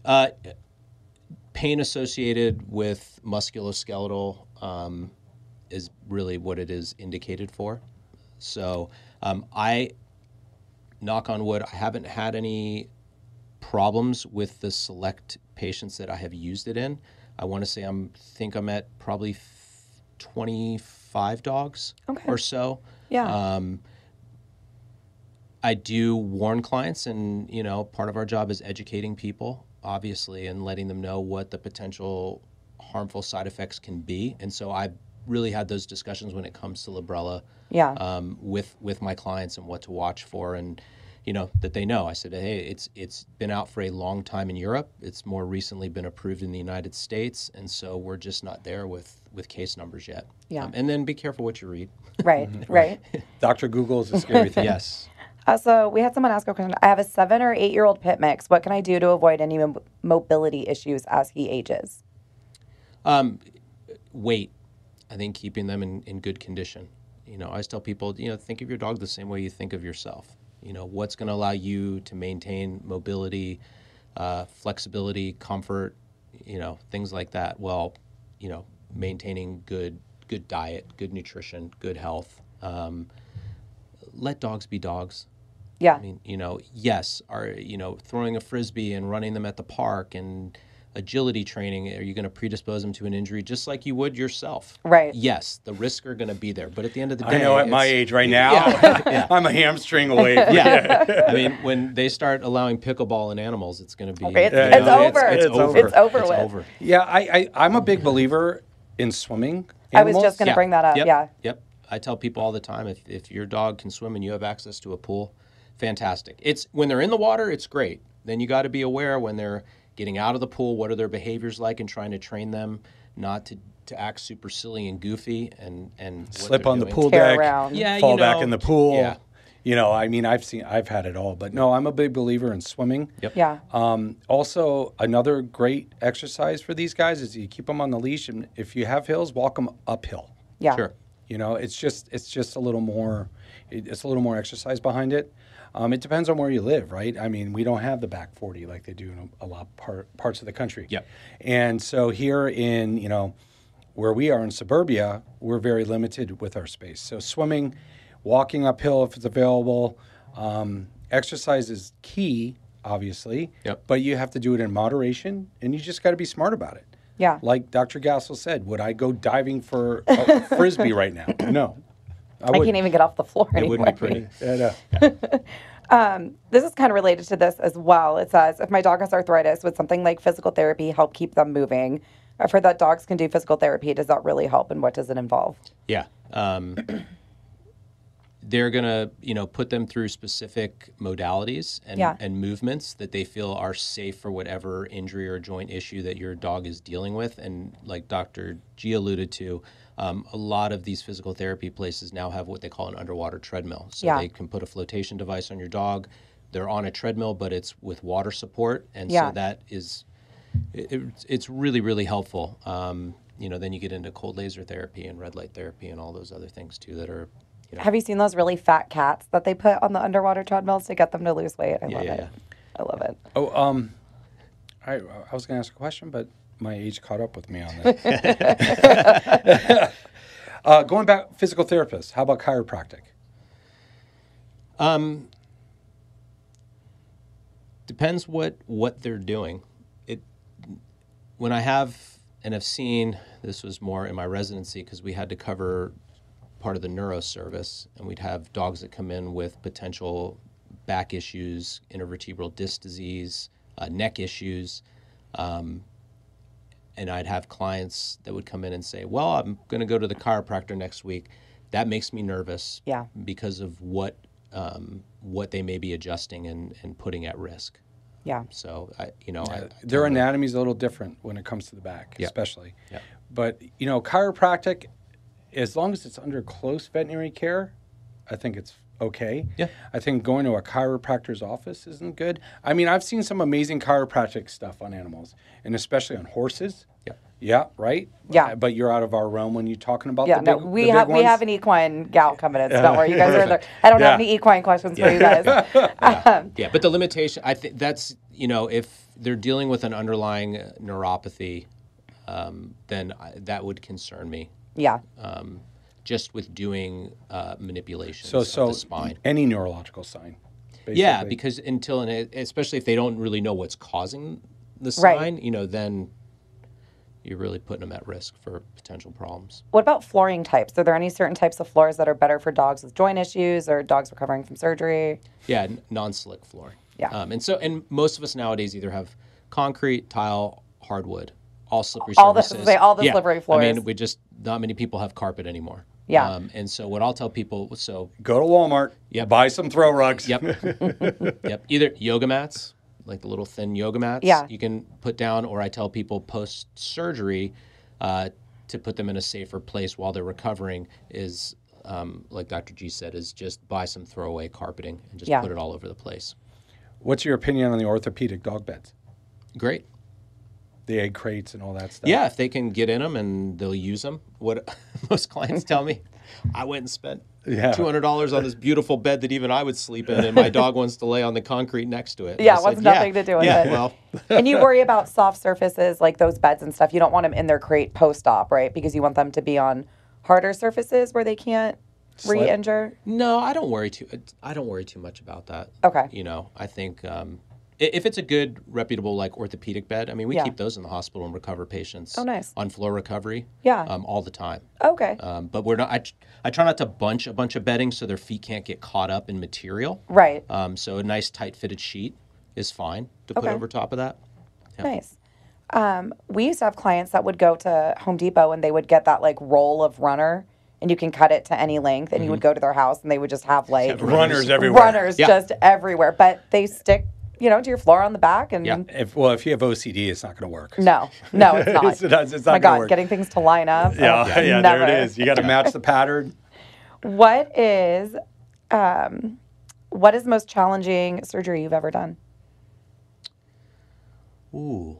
Pain associated with musculoskeletal is really what it is indicated for. So I, knock on wood, I haven't had any problems with the select patients that I have used it in. I want to say I'm at probably 25 dogs or so. Yeah. I do warn clients, and part of our job is educating people, obviously, and letting them know what the potential harmful side effects can be. And so I've really had those discussions when it comes to Librela with my clients and what to watch for, and that they know. I said, hey, it's been out for a long time in Europe. It's more recently been approved in the United States, and so we're just not there with case numbers yet. Yeah. And then be careful what you read. Right. Right. Dr. Google is a scary thing. Yes. So we had someone ask a question. I have a 7 or 8 year old pit mix. What can I do to avoid any mobility issues as he ages? Weight. I think keeping them in good condition. I always tell people, think of your dog the same way you think of yourself. What's going to allow you to maintain mobility, flexibility, comfort, things like that. Well, maintaining good diet, good nutrition, good health. Let dogs be dogs. Yeah. I mean, yes, throwing a Frisbee and running them at the park and agility training, are you going to predispose them to an injury just like you would yourself? Right. Yes, the risks are going to be there. But at the end of the day, I know at my age right now, I'm a hamstring away. Yeah. I mean, when they start allowing pickleball in animals, it's going to be... It's over. It's over. It's over It's with. over. Yeah, I'm a big believer in swimming I was animals. just going to bring that up. Yep. Yeah. Yep. I tell people all the time, if your dog can swim and you have access to a pool, fantastic. It's when they're in the water, it's great. Then you got to be aware when they're getting out of the pool, what are their behaviors like, and trying to train them not to act super silly and goofy and what Slip they're on the doing. pool Tear deck, around. Yeah, fall back in the pool. Yeah. You know, I mean, I've had it all, but no, I'm a big believer in swimming. Yep. Yeah. Also, another great exercise for these guys is you keep them on the leash, and if you have hills, walk them uphill. Yeah. Sure. You know, it's just a little more, it's a little more exercise behind it. It depends on where you live, right? I mean, we don't have the back 40 like they do in a lot parts of the country. Yep. And so here in, you know, where we are in suburbia, we're very limited with our space. So swimming, walking uphill if it's available, exercise is key, obviously. Yep. But you have to do it in moderation, and you just got to be smart about it. Yeah. Like Dr. Gassel said, would I go diving for a Frisbee right now? No. I can't even get off the floor It anymore. wouldn't be pretty. This is kind of related to this as well. It says, if my dog has arthritis, would something like physical therapy help keep them moving? I've heard that dogs can do physical therapy. Does that really help, and what does it involve? Yeah. They're going to, you know, put them through specific modalities and movements that they feel are safe for whatever injury or joint issue that your dog is dealing with. And like Dr. G alluded to, a lot of these physical therapy places now have what they call an underwater treadmill. So they can put a flotation device on your dog. They're on a treadmill, but it's with water support. And so that is, it's really, really helpful. You know, then you get into cold laser therapy and red light therapy and all those other things too that are, you know. Have you seen those really fat cats that they put on the underwater treadmills to get them to lose weight? I love it. I love it. Oh, I was going to ask a question, but my age caught up with me on that. Going back, physical therapists. How about chiropractic? Depends what they're doing. When I have and have seen, this was more in my residency because we had to cover part of the neuro service, and we'd have dogs that come in with potential back issues, intervertebral disc disease, neck issues. And I'd have clients that would come in and say, well, I'm going to go to the chiropractor next week. That makes me nervous because of what they may be adjusting and putting at risk. Yeah. So, their anatomy is a little different when it comes to the back, especially. Yeah. But, you know, chiropractic, as long as it's under close veterinary care, I think it's okay. Yeah. I think going to a chiropractor's office isn't good. I mean, I've seen some amazing chiropractic stuff on animals, and especially on horses. Yeah. Yeah, right? Yeah. But you're out of our realm when you're talking about Yeah, the no, big, we the big have ones. an equine gal coming in, so don't worry, you guys are there. I don't have any equine questions for you guys. Yeah, but the limitation, I think that's, you know, if they're dealing with an underlying neuropathy, then that would concern me. Yeah. Just with doing manipulations So of the spine. any neurological sign. Basically. Yeah, because especially if they don't really know what's causing the sign, you know, then you're really putting them at risk for potential problems. What about flooring types? Are there any certain types of floors that are better for dogs with joint issues or dogs recovering from surgery? Yeah, non-slick flooring. Yeah. And most of us nowadays either have concrete, tile, hardwood, all slippery All the surfaces. slippery floors. I mean, not many people have carpet anymore. Yeah. And so what I'll tell people, Go to Walmart, buy some throw rugs. Yep. Either yoga mats, like the little thin yoga mats, you can put down, or I tell people post-surgery to put them in a safer place while they're recovering is, like Dr. G said, is just buy some throwaway carpeting and just put it all over the place. What's your opinion on the orthopedic dog beds? Great. The egg crates and all that stuff? Yeah, if they can get in them and they'll use them. What most clients tell me, I went and spent $200 on this beautiful bed that even I would sleep in, and my dog wants to lay on the concrete next to it. Yeah, it wants nothing to do with it. Well. And you worry about soft surfaces like those beds and stuff. You don't want them in their crate post-op, right? Because you want them to be on harder surfaces where they can't re-injure. No, I don't worry too much about that. Okay. You know, I think if it's a good, reputable, like orthopedic bed, I mean, we keep those in the hospital and recover patients. Oh, nice. On floor recovery. Yeah. All the time. Okay. But we're not. I try not to bunch a bunch of bedding so their feet can't get caught up in material. Right. So a nice tight fitted sheet is fine to put over top of that. Yeah. Nice. We used to have clients that would go to Home Depot and they would get that like roll of runner, and you can cut it to any length, and you would go to their house and they would just have like runners everywhere. Runners just everywhere, but they stick, to your floor on the back. And If you have OCD, it's not going to work. No, it's not. It's not My going to God, work. getting things to line up. There it is. You got to match the pattern. What is What is the most challenging surgery you've ever done? Ooh.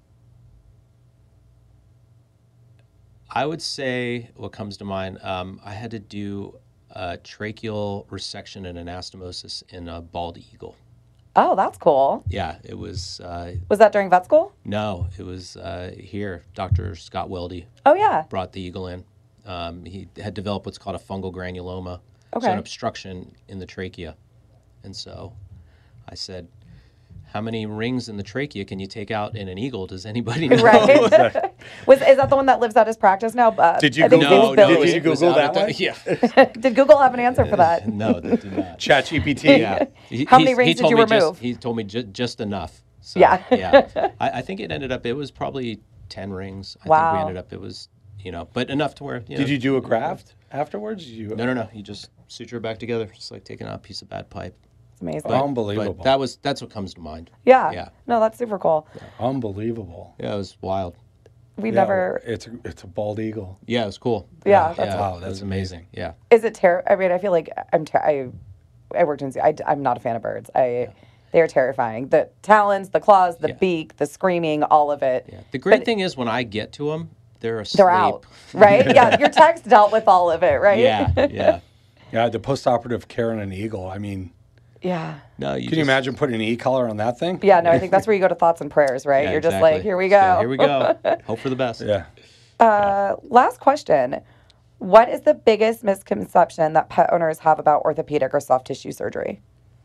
I would say what comes to mind, I had to do a tracheal resection and anastomosis in a bald eagle. Oh, that's cool. Yeah, it was, Was that during vet school? no, it was here. Dr. Scott Weldy Oh, yeah. brought the eagle in. He had developed what's called a fungal granuloma, so Okay. an obstruction in the trachea. And so I said, how many rings in the trachea can you take out in an eagle? Does anybody know? Right. Is that the one that lives at his practice now? Did you I think his name Google- is Billy. did you Google out that at the- one? Yeah. Did Google have an answer for that? No, they did not. ChatGPT. Yeah. How many rings did told you me remove? He told me just enough. So, Yeah. yeah. I think it was probably 10 rings. I think Wow. we ended up, but enough to where, Did you do a graft afterwards? No. You just suture it back together, just like taking out a piece of bad pipe. It's amazing. But- Unbelievable. But that's what comes to mind. Yeah. Yeah. No, that's super cool. Unbelievable. Yeah, it was wild. We Yeah, never. It's a bald eagle. Yeah, it was cool. Yeah, that's Wow, that that's was amazing. Yeah. Is it I mean, I feel like I worked in. I'm not a fan of birds. They are terrifying. The talons, the claws, the Yeah. beak, the screaming, all of it. Yeah. The great thing is when I get to them, they're asleep. They're out, right? Yeah, your text dealt with all of it, right? Yeah. Yeah, the postoperative care on an eagle. I mean, Yeah. No, can you imagine putting an e-collar on that thing? Yeah, no, I think that's where you go to thoughts and prayers, right? Yeah, You're just exactly. like, here we Just go. Here we go. Hope for the best. Yeah. Last question. What is the biggest misconception that pet owners have about orthopedic or soft tissue surgery?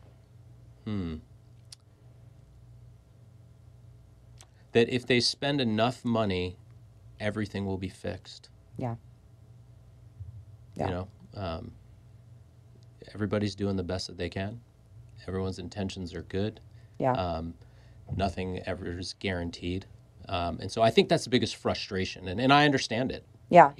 That if they spend enough money, everything will be fixed. Yeah. Yeah. You know, everybody's doing the best that they can. Everyone's intentions are good. Yeah. Nothing ever is guaranteed. And so I think that's the biggest frustration. And I understand it. Yeah.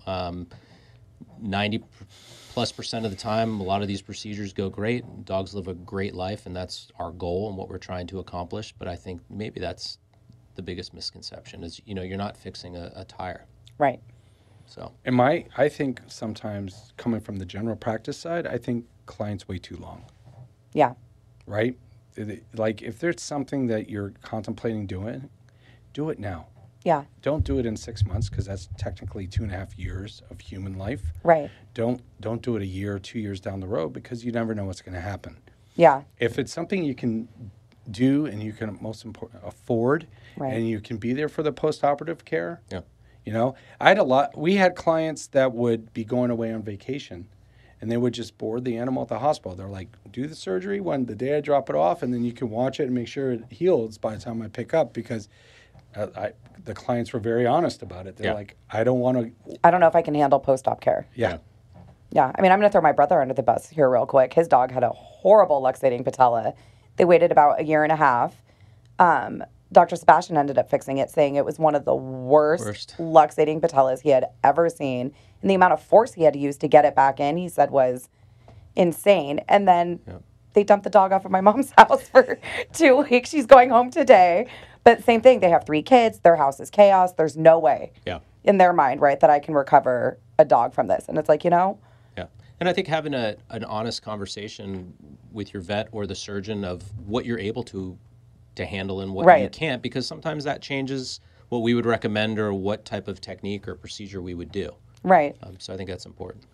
90+% of the time, a lot of these procedures go great. Dogs live a great life, and that's our goal and what we're trying to accomplish. But I think maybe that's the biggest misconception is, you're not fixing a tire. Right. So, I think sometimes coming from the general practice side, I think clients wait too long, Yeah. right? Like if there's something that you're contemplating doing, do it now. Yeah. Don't do it in 6 months because that's technically 2.5 years of human life. Right. Don't do it a year or 2 years down the road because you never know what's going to happen. Yeah. If it's something you can do and you can most important afford, Right. and you can be there for the postoperative care. yeah. We had clients that would be going away on vacation and they would just board the animal at the hospital. They're like, do the surgery the day I drop it off, and then you can watch it and make sure it heals by the time I pick up, because the clients were very honest about it. They're Yeah. like, I don't want to. I don't know if I can handle post-op care. Yeah. Yeah. I mean, I'm going to throw my brother under the bus here real quick. His dog had a horrible luxating patella. They waited about a year and a half. Dr. Sebastian ended up fixing it, saying it was one of the worst luxating patellas he had ever seen. And the amount of force he had to use to get it back in, he said, was insane. And then they dumped the dog off at my mom's house for 2 weeks. She's going home today. But same thing. They have 3 kids. Their house is chaos. There's no way in their mind, right, that I can recover a dog from this. And it's like, Yeah. And I think having an honest conversation with your vet or the surgeon of what you're able to handle and what you can't, because sometimes that changes what we would recommend or what type of technique or procedure we would do. Right. So I think that's important.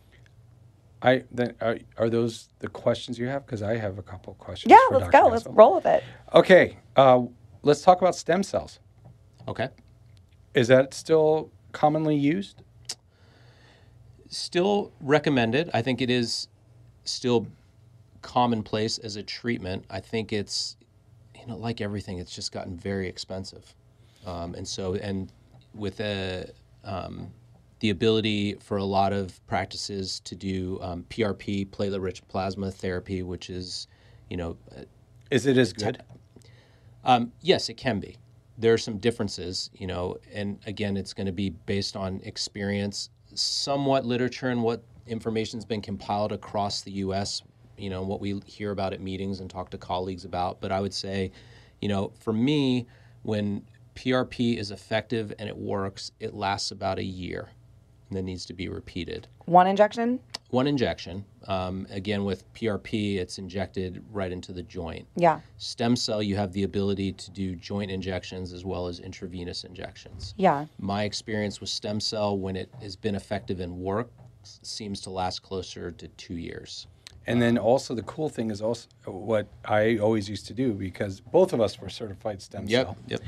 Are those the questions you have? Because I have a couple questions. Yeah, for let's Dr. go. Nessel. Let's roll with it. Okay. Let's talk about stem cells. Okay. Is that still commonly used? Still recommended. I think it is still commonplace as a treatment. I think it's, like everything, it's just gotten very expensive. And with the ability for a lot of practices to do PRP, platelet-rich plasma therapy, which is, Is it as good? yes, it can be. There are some differences, and again, it's going to be based on experience, somewhat literature, and what information's been compiled across the U.S., what we hear about at meetings and talk to colleagues about. But I would say, for me, when PRP is effective and it works, it lasts about a year and then needs to be repeated. One injection? One injection. Again, with PRP, it's injected right into the joint. Yeah. Stem cell, you have the ability to do joint injections as well as intravenous injections. Yeah. My experience with stem cell, when it has been effective in work, seems to last closer to 2 years. And then also the cool thing is also what I always used to do, because both of us were certified stem cell. Yep.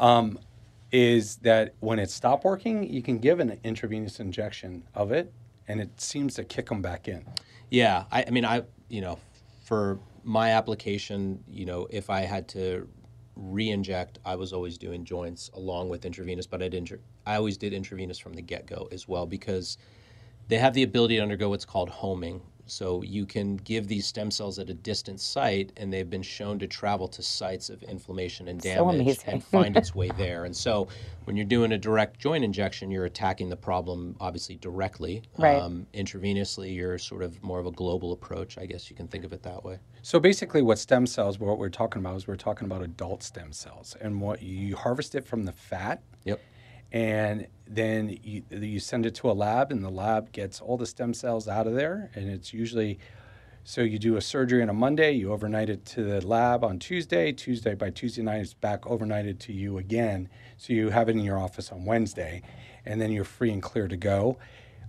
Is that when it stopped working, you can give an intravenous injection of it, and it seems to kick them back in. Yeah, I mean, for my application, if I had to re-inject, I was always doing joints along with intravenous, but I always did intravenous from the get-go as well, because they have the ability to undergo what's called homing. So you can give these stem cells at a distant site, and they've been shown to travel to sites of inflammation and damage amazing. and find its way there. And so when you're doing a direct joint injection, you're attacking the problem obviously directly. Right. Intravenously, you're sort of more of a global approach. I guess you can think of it that way. So basically what stem cells, what we're talking about is we're talking about adult stem cells. And what you harvest it from the fat, Yep. and then you send it to a lab, and the lab gets all the stem cells out of there. And it's usually, so you do a surgery on a Monday, you overnight it to the lab on Tuesday. By Tuesday night, it's back overnighted to you again. So you have it in your office on Wednesday, and then you're free and clear to go.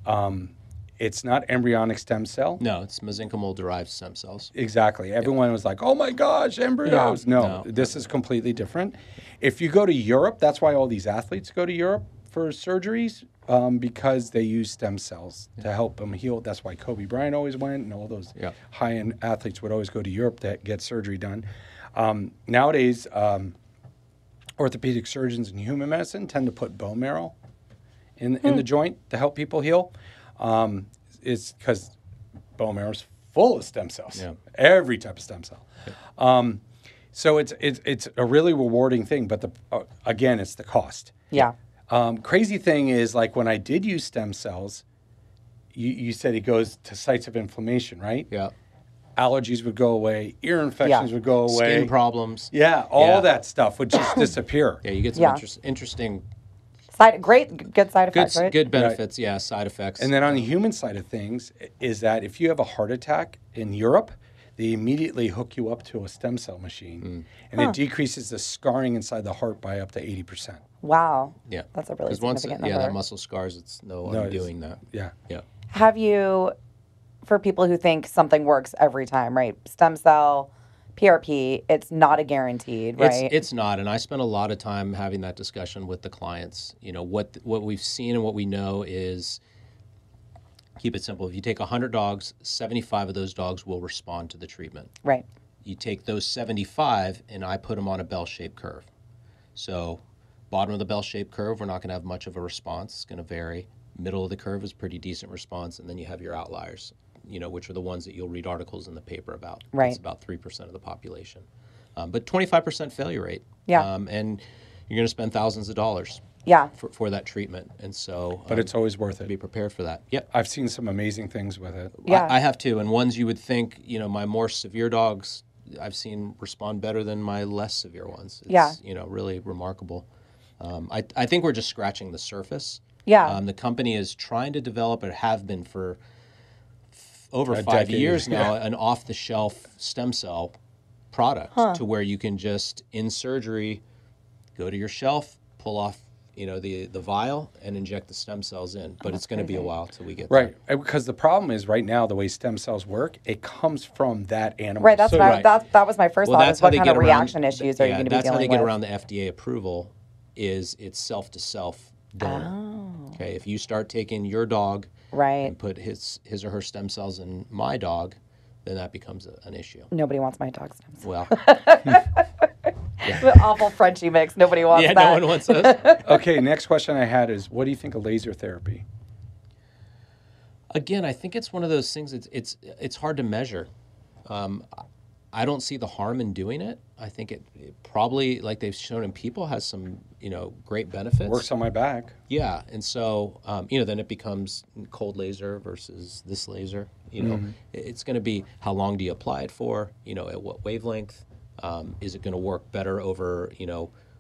It's not embryonic stem cell. No, it's mesenchymal-derived stem cells. Exactly. Everyone was like, oh my gosh, embryos. Yeah. No, this is completely different. If you go to Europe, that's why all these athletes go to Europe for surgeries, because they use stem cells to help them heal. That's why Kobe Bryant always went, and all those high-end athletes would always go to Europe to get surgery done. Nowadays, orthopedic surgeons in human medicine tend to put bone marrow in the joint to help people heal. It's because bone marrow is full of stem cells, every type of stem cell. So it's a really rewarding thing, but again, it's the cost. Yeah. Crazy thing is, like when I did use stem cells, you said it goes to sites of inflammation, right? Yeah. Allergies would go away, ear infections would go away. Skin problems. Yeah, all that stuff would just disappear. Yeah, you get some interesting Good side effects, right? good benefits, side effects. And then on the human side of things is that if you have a heart attack in Europe, they immediately hook you up to a stem cell machine, and it decreases the scarring inside the heart by up to 80%. Wow. Yeah. That's a really 'Cause once significant number. that muscle scars, it's no undoing that. Yeah. Yeah. Have you, for people who think something works every time, right? Stem cell, PRP, it's not a guaranteed, right? It's not, and I spent a lot of time having that discussion with the clients. What we've seen and what we know is, keep it simple. If you take 100 dogs, 75 of those dogs will respond to the treatment. Right. You take those 75, and I put them on a bell-shaped curve. So bottom of the bell-shaped curve, we're not going to have much of a response. It's going to vary. Middle of the curve is pretty decent response, and then you have your outliers, which are the ones that you'll read articles in the paper about. Right. It's about 3% of the population. But 25% failure rate. Yeah. And you're going to spend thousands of dollars Yeah. for that treatment. And so... But it's always worth be it. prepared for that. Yep. I've seen some amazing things with it. Yeah. I have too. And ones you would think, my more severe dogs, I've seen respond better than my less severe ones. It's, really remarkable. I think we're just scratching the surface. Yeah. The company is trying to develop, or have been for over A 5 decade, years now, an off-the-shelf stem cell product to where you can just, in surgery, go to your shelf, pull off the vial, and inject the stem cells in. But it's going to be a while till we get there. Right, because the problem is right now the way stem cells work, it comes from that animal. Right. That's So- that was my first thought. Is what kind of around- reaction issues are you going to be That's how dealing they get with? around the FDA approval. Is it's self-to-self donor. Okay, if you start taking your dog Right. and put his or her stem cells in my dog, then that becomes an issue. Nobody wants my dog stem cells. Well, The awful Frenchie mix. Nobody wants yeah, that. no one wants those. Okay, next question I had is, what do you think of laser therapy? Again, I think it's one of those things. It's hard to measure. I don't see the harm in doing it. I think it probably, like they've shown in people, has some great benefits. Works on my back. Yeah, and so then it becomes cold laser versus this laser. It's going to be, how long do you apply it for? At what wavelength? Is it going to work better over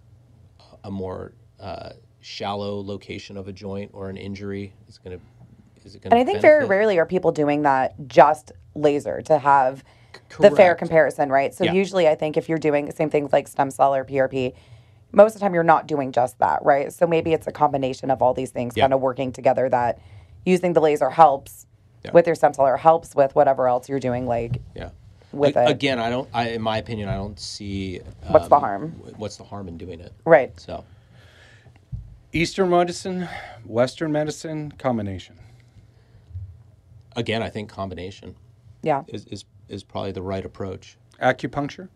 a more shallow location of a joint or an injury? is it going And to I think very rarely are people doing that just laser to have the fair Correct. comparison, right? So Yeah. usually I think if you're doing the same things like stem cell or PRP, most of the time you're not doing just that, right? So maybe it's a combination of all these things Yeah. kind of working together that using the laser helps Yeah. with your stem cell or helps with whatever else you're doing, like Yeah. with it. Again, in my opinion, I don't see What's the harm? What's the harm in doing it? Right. So, Eastern medicine, Western medicine, combination. again, I think combination Yeah. is probably the right approach. Acupuncture.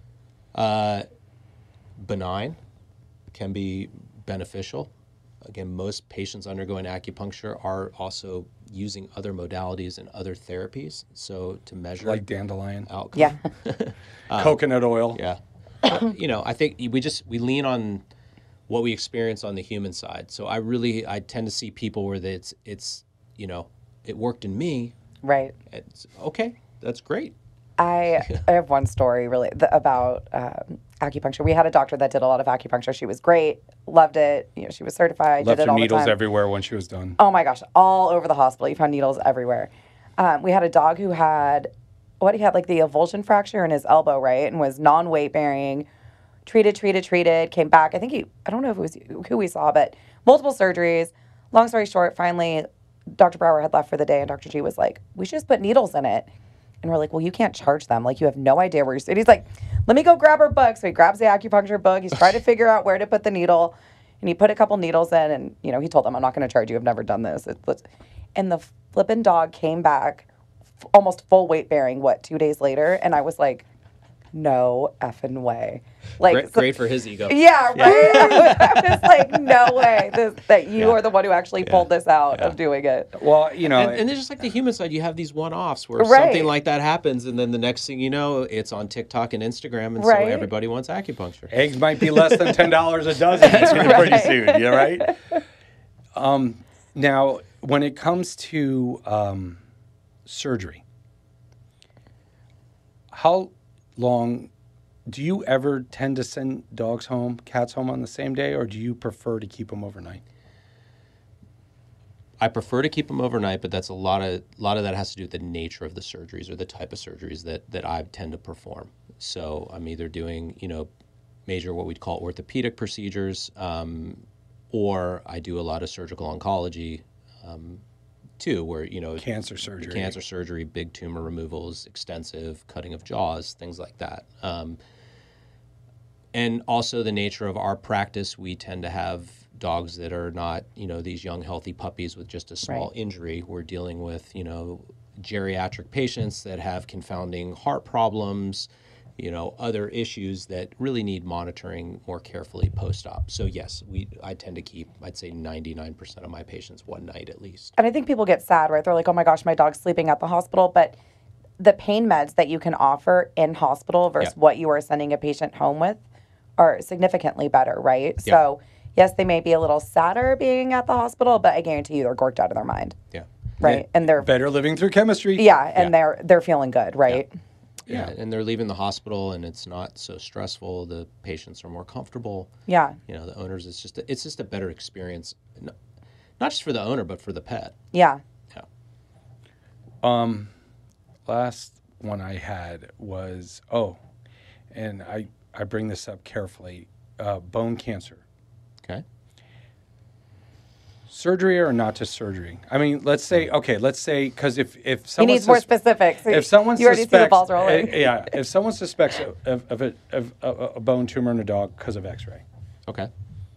Benign can be beneficial. Again, most patients undergoing acupuncture are also using other modalities and other therapies. So to measure Like dandelion, outcome, Yeah. coconut oil. yeah. I think we lean on what we experience on the human side. So I tend to see people where it's it worked in me. Right. It's okay. That's great. I have one story really about acupuncture. We had a doctor that did a lot of acupuncture. She was great, loved it. She was certified, Left did it her all the needles time. everywhere when she was done. Oh my gosh, all over the hospital. You found needles everywhere. We had a dog who had like the avulsion fracture in his elbow, right? And was non-weight bearing, treated, came back. I don't know if it was who we saw, but multiple surgeries. Long story short, finally, Dr. Brower had left for the day, and Dr. G was like, we should just put needles in it. And we're like, well, you can't charge them. Like, you have no idea where you're sitting. He's like, let me go grab her book. So he grabs the acupuncture book. He's trying to figure out where to put the needle. And he put a couple needles in. And, he told them, I'm not going to charge you. I've never done this. And the flippin' dog came back almost full weight bearing, 2 days later? And I was like, no effing way. Like, Great for his ego. Yeah, right? I was like, no way that you are the one who actually pulled this out of doing it. Well, And there's just like the human side, you have these one-offs where Right. something like that happens, and then the next thing you know, it's on TikTok and Instagram, and Right. so everybody wants acupuncture. eggs might be less than $10 a dozen pretty Right. soon. You right? Now, when it comes to surgery, how long do you ever tend to send dogs home, cats home on the same day, or do you prefer to keep them overnight? I prefer to keep them overnight, but that's a lot of that has to do with the nature of the surgeries or the type of surgeries that I tend to perform. So I'm either doing, major what we'd call orthopedic procedures, or I do a lot of surgical oncology, too, where, Cancer surgery. cancer surgery, big tumor removals, extensive cutting of jaws, things like that. And also the nature of our practice, we tend to have dogs that are not, these young, healthy puppies with just a small Right. injury. We're dealing with, geriatric patients that have confounding heart problems, other issues that really need monitoring more carefully post-op. So yes, I tend to keep, I'd say 99% of my patients one night at least. And I think people get sad, right? They're like, oh my gosh, my dog's sleeping at the hospital. But the pain meds that you can offer in hospital versus Yeah. what you are sending a patient home with are significantly better, right? Yeah. So, yes, they may be a little sadder being at the hospital, but I guarantee you they're gorked out of their mind, Yeah. right? And they're, Better living through chemistry. they're feeling good, right? Yeah, and they're leaving the hospital, and it's not so stressful. The patients are more comfortable. Yeah. The owners, it's just a better experience, not just for the owner, but for the pet. Yeah. Yeah. Last one I had was, and I bring this up carefully, bone cancer. Okay. Surgery or not to surgery? I mean, let's say, because if He someone needs more specifics. if someone you already see the suspects, balls rolling. if someone suspects of a bone tumor in a dog because of X-ray, Okay.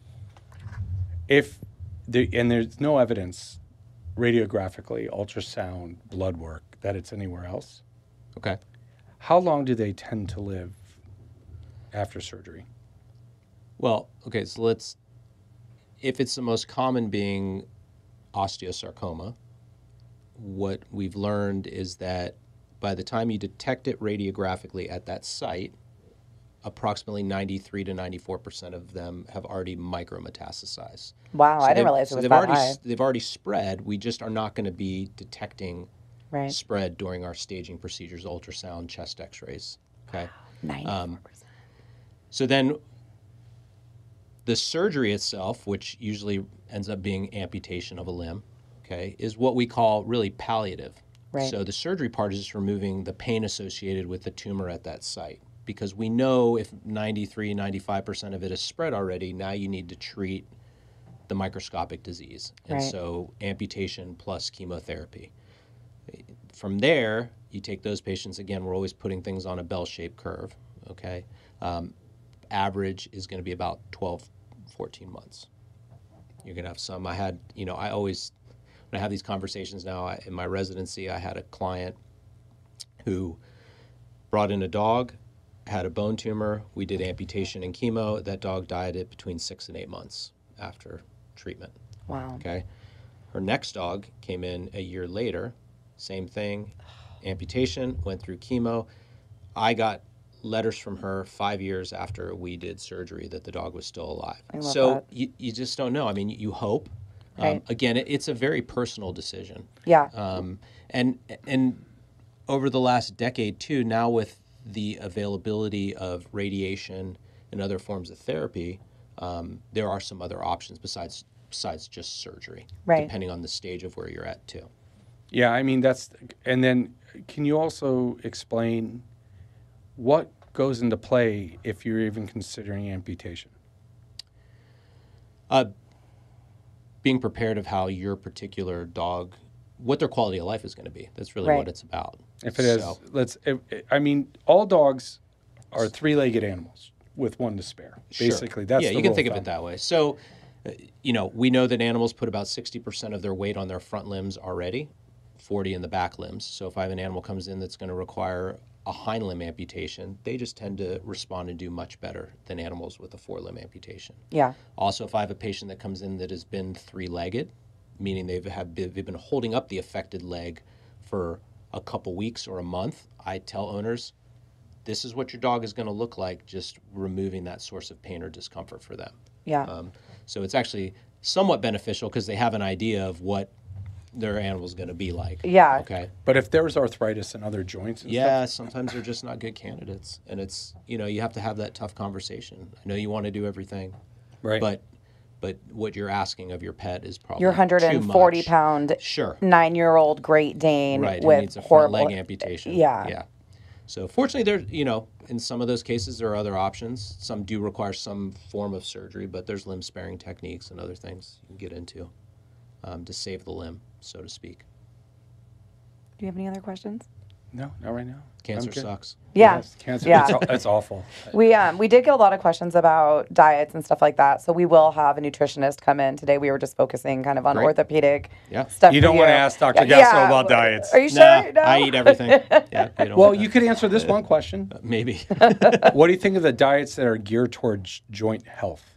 and there's no evidence, radiographically, ultrasound, blood work, that it's anywhere else, Okay. how long do they tend to live after surgery? Well, okay, so if it's the most common being osteosarcoma, what we've learned is that by the time you detect it radiographically at that site, approximately 93 to 94% of them have already micrometastasized. Wow, I didn't they've- realize it was they've that already, high. They've already spread. We just are not going to be detecting Right. spread during our staging procedures, ultrasound, chest x-rays. Okay. 94%. So then the surgery itself, which usually ends up being amputation of a limb, okay, is what we call really palliative. Right. So the surgery part is just removing the pain associated with the tumor at that site. Because we know if 93, 95% of it is spread already, now you need to treat the microscopic disease. And Right. so amputation plus chemotherapy. From there, you take those patients, again, we're always putting things on a bell-shaped curve, okay? Average is going to be about 12, 14 months. You're going to have some. I always, when I have these conversations now, in my residency, I had a client who brought in a dog, had a bone tumor. We did amputation and chemo. That dog died at between 6 and 8 months after treatment. Wow. Okay. Her next dog came in a year later. Same thing. Amputation, went through chemo. I got letters from her 5 years after we did surgery that the dog was still alive. I love So that. you just don't know. I mean, you hope. Right. Again, it's a very personal decision. Yeah. And over the last decade too, now with the availability of radiation and other forms of therapy, there are some other options besides just surgery, Right. depending on the stage of where you're at too. Yeah, I mean, and then can you also explain what goes into play if you're even considering amputation? Being prepared of how your particular dog, what their quality of life is going to be. That's really Right. what it's about. If it is, I mean, all dogs are three-legged animals with one to spare. Sure. Basically, that's yeah. the You can rule think of thumb. it that way. So, we know that animals put about 60% of their weight on their front limbs already, 40 in the back limbs. So if I have an animal comes in that's going to require a hind limb amputation, they just tend to respond and do much better than animals with a forelimb amputation. Yeah. Also, if I have a patient that comes in that has been three-legged, meaning they've been holding up the affected leg for a couple weeks or a month, I tell owners, this is what your dog is going to look like, just removing that source of pain or discomfort for them. Yeah. So it's actually somewhat beneficial because they have an idea of what their animal's going to be like. Yeah. Okay. But if there's arthritis in other joints and Yeah, sometimes they're just not good candidates. And it's, you have to have that tough conversation. I know you want to do everything, right. but what you're asking of your pet is probably Your 140 too much. pound Sure. 9-year-old Great Dane Right, who with needs a front horrible leg amputation. Yeah. Yeah. So fortunately, there, in some of those cases, there are other options. Some do require some form of surgery, but there's limb sparing techniques and other things you can get into to save the limb, so to speak. Do you have any other questions? No, not right now. Cancer I'm good. sucks. Yeah. Yes, cancer. Yeah. It's awful. We did get a lot of questions about diets and stuff like that. So we will have a nutritionist come in today. We were just focusing kind of on Great. orthopedic Yeah. stuff. You for don't want to ask Dr. Gasso about diets. Are you sure? Nah, No? I eat everything. Yeah. They don't Well, want you could answer this one question. maybe. What do you think of the diets that are geared towards joint health?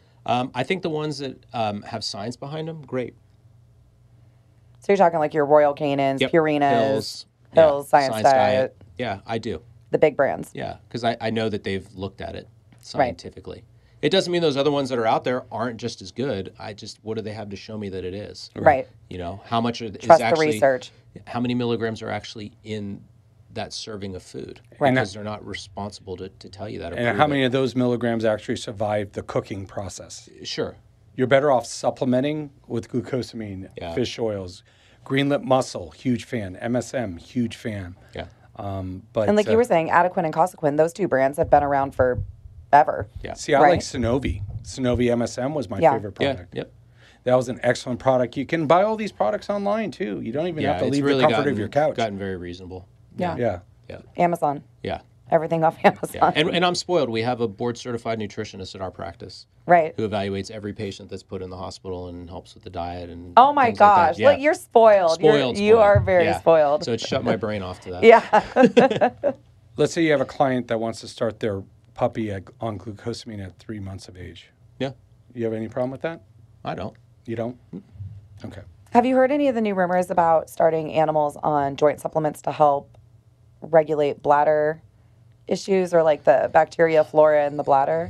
I think the ones that have science behind them, great. So you're talking like your Royal Canins, Yep. Purinas, Hills, Hills, Science Diet, Yeah, I do. the big brands. Yeah, because I know that they've looked at it scientifically. It doesn't mean those other ones that are out there aren't just as good. What do they have to show me that it is? Right. How much is Trust actually the research. How many milligrams are actually in that serving of food? Right. Because they're not responsible to tell you that. or And prove how it. many of those milligrams actually survive the cooking process? Sure. You're better off supplementing with glucosamine, Yeah. fish oils, green lip mussel, huge fan, MSM, huge fan. Yeah. But And like you were saying, Adequin and Cosequin, those two brands have been around forever. Yeah. see, I Right. like Synovi. Synovi MSM was my Yeah. favorite Yeah. product. Yep. That was an excellent product. You can buy all these products online too. You don't even have to it's leave really the comfort of your couch. gotten very reasonable. Yeah. Yeah. Amazon. Yeah. Everything off Amazon. Yeah. And I'm spoiled. We have a board certified nutritionist at our practice Right. who evaluates every patient that's put in the hospital and helps with the diet and Oh my things like that. gosh. Like you're spoiled. Spoiled, You spoiled. are very Yeah. spoiled. So it shut my brain off to that. Yeah. Let's say you have a client that wants to start their puppy on glucosamine at 3 months of age. Yeah. You have any problem with that? I don't. You don't? Okay. Have you heard any of the new rumors about starting animals on joint supplements to help regulate bladder issues or like the bacteria flora in the bladder?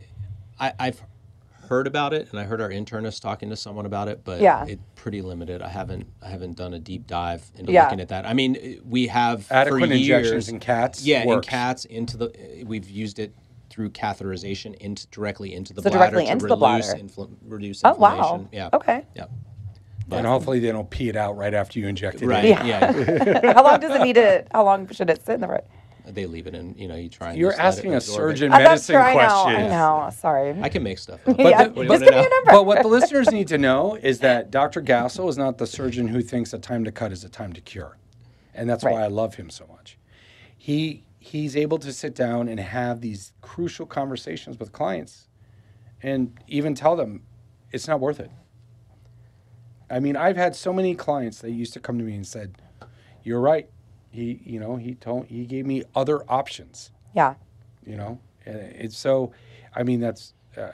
I've heard about it, and I heard our internist talking to someone about it, but Yeah. it's pretty limited. I haven't done a deep dive into Yeah. looking at that. I mean, we have Adequate for injections years, in cats. yeah, in works. cats we've used it through catheterization directly into the So bladder directly to into the bladder. reduce Oh, wow. inflammation. Yeah. Okay. Yeah. And hopefully they don't pee it out right after you inject it. Right. in. Yeah. How long does it need to? How long should it sit in the right? They leave it in. You try. And You're just let it asking a absorb it. surgeon That's medicine true, I question. know. Sorry. I can make stuff up. Yeah, What do you just wanna give me know? a number. But what the listeners need to know is that Dr. Gassel is not the surgeon who thinks a time to cut is a time to cure. And that's Right. why I love him so much. He's able to sit down and have these crucial conversations with clients and even tell them it's not worth it. I mean, I've had so many clients that used to come to me and said, "You're right." He gave me other options. Yeah. It's so. I mean, that's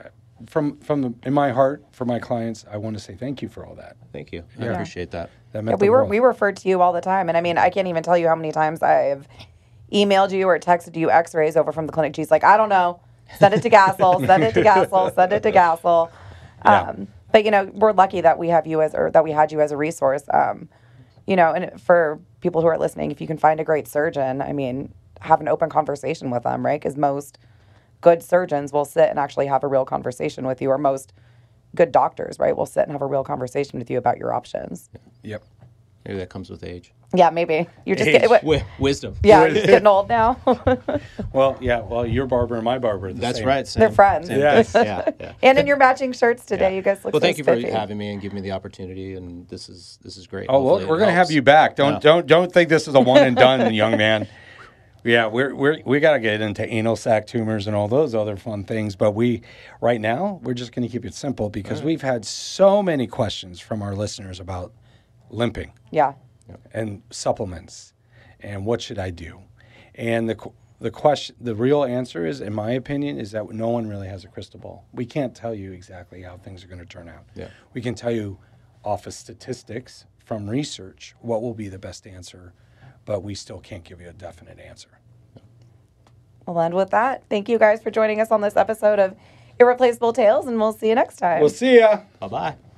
in my heart for my clients. I want to say thank you for all that. Thank you. Yeah. I appreciate that. That Yeah, meant we the were world. we referred to you all the time, and I mean, I can't even tell you how many times I've emailed you or texted you X-rays over from the clinic. She's like, I don't know, send it to Gassel, send it to Gassel, send it to Gassel. Yeah. But we're lucky that we have you that we had you as a resource. And for people who are listening, if you can find a great surgeon, I mean, have an open conversation with them, right? Because most good surgeons will sit and actually have a real conversation with you, or most good doctors, right, will sit and have a real conversation with you about your options. Yep. Maybe that comes with age. Yeah, maybe. You're just Age. Wisdom. yeah, you're just getting old now. Well, yeah. Well, your barber and my barber are the That's same. right. Sam. They're friends. Same Yes. thing. Yeah. And in your matching shirts today, Yeah. you guys look Well, so thank you for spiffy. having me and giving me the opportunity. And this is great. Oh, well, Hopefully we're it going to have helps. you back. Yeah. Don't think this is a one and done, young man. Yeah, we got to get into anal sac tumors and all those other fun things. But right now, we're just going to keep it simple because we've had so many questions from our listeners about limping Yeah. and supplements and what should I do. And the question, the real answer is, in my opinion, is that no one really has a crystal ball. We can't tell you exactly how things are going to turn out. Yeah. We can tell you off of statistics from research what will be the best answer, but we still can't give you a definite answer. We'll end with that. Thank you guys for joining us on this episode of Irreplaceable Tales, and we'll see you next time. We'll see ya. Bye-bye.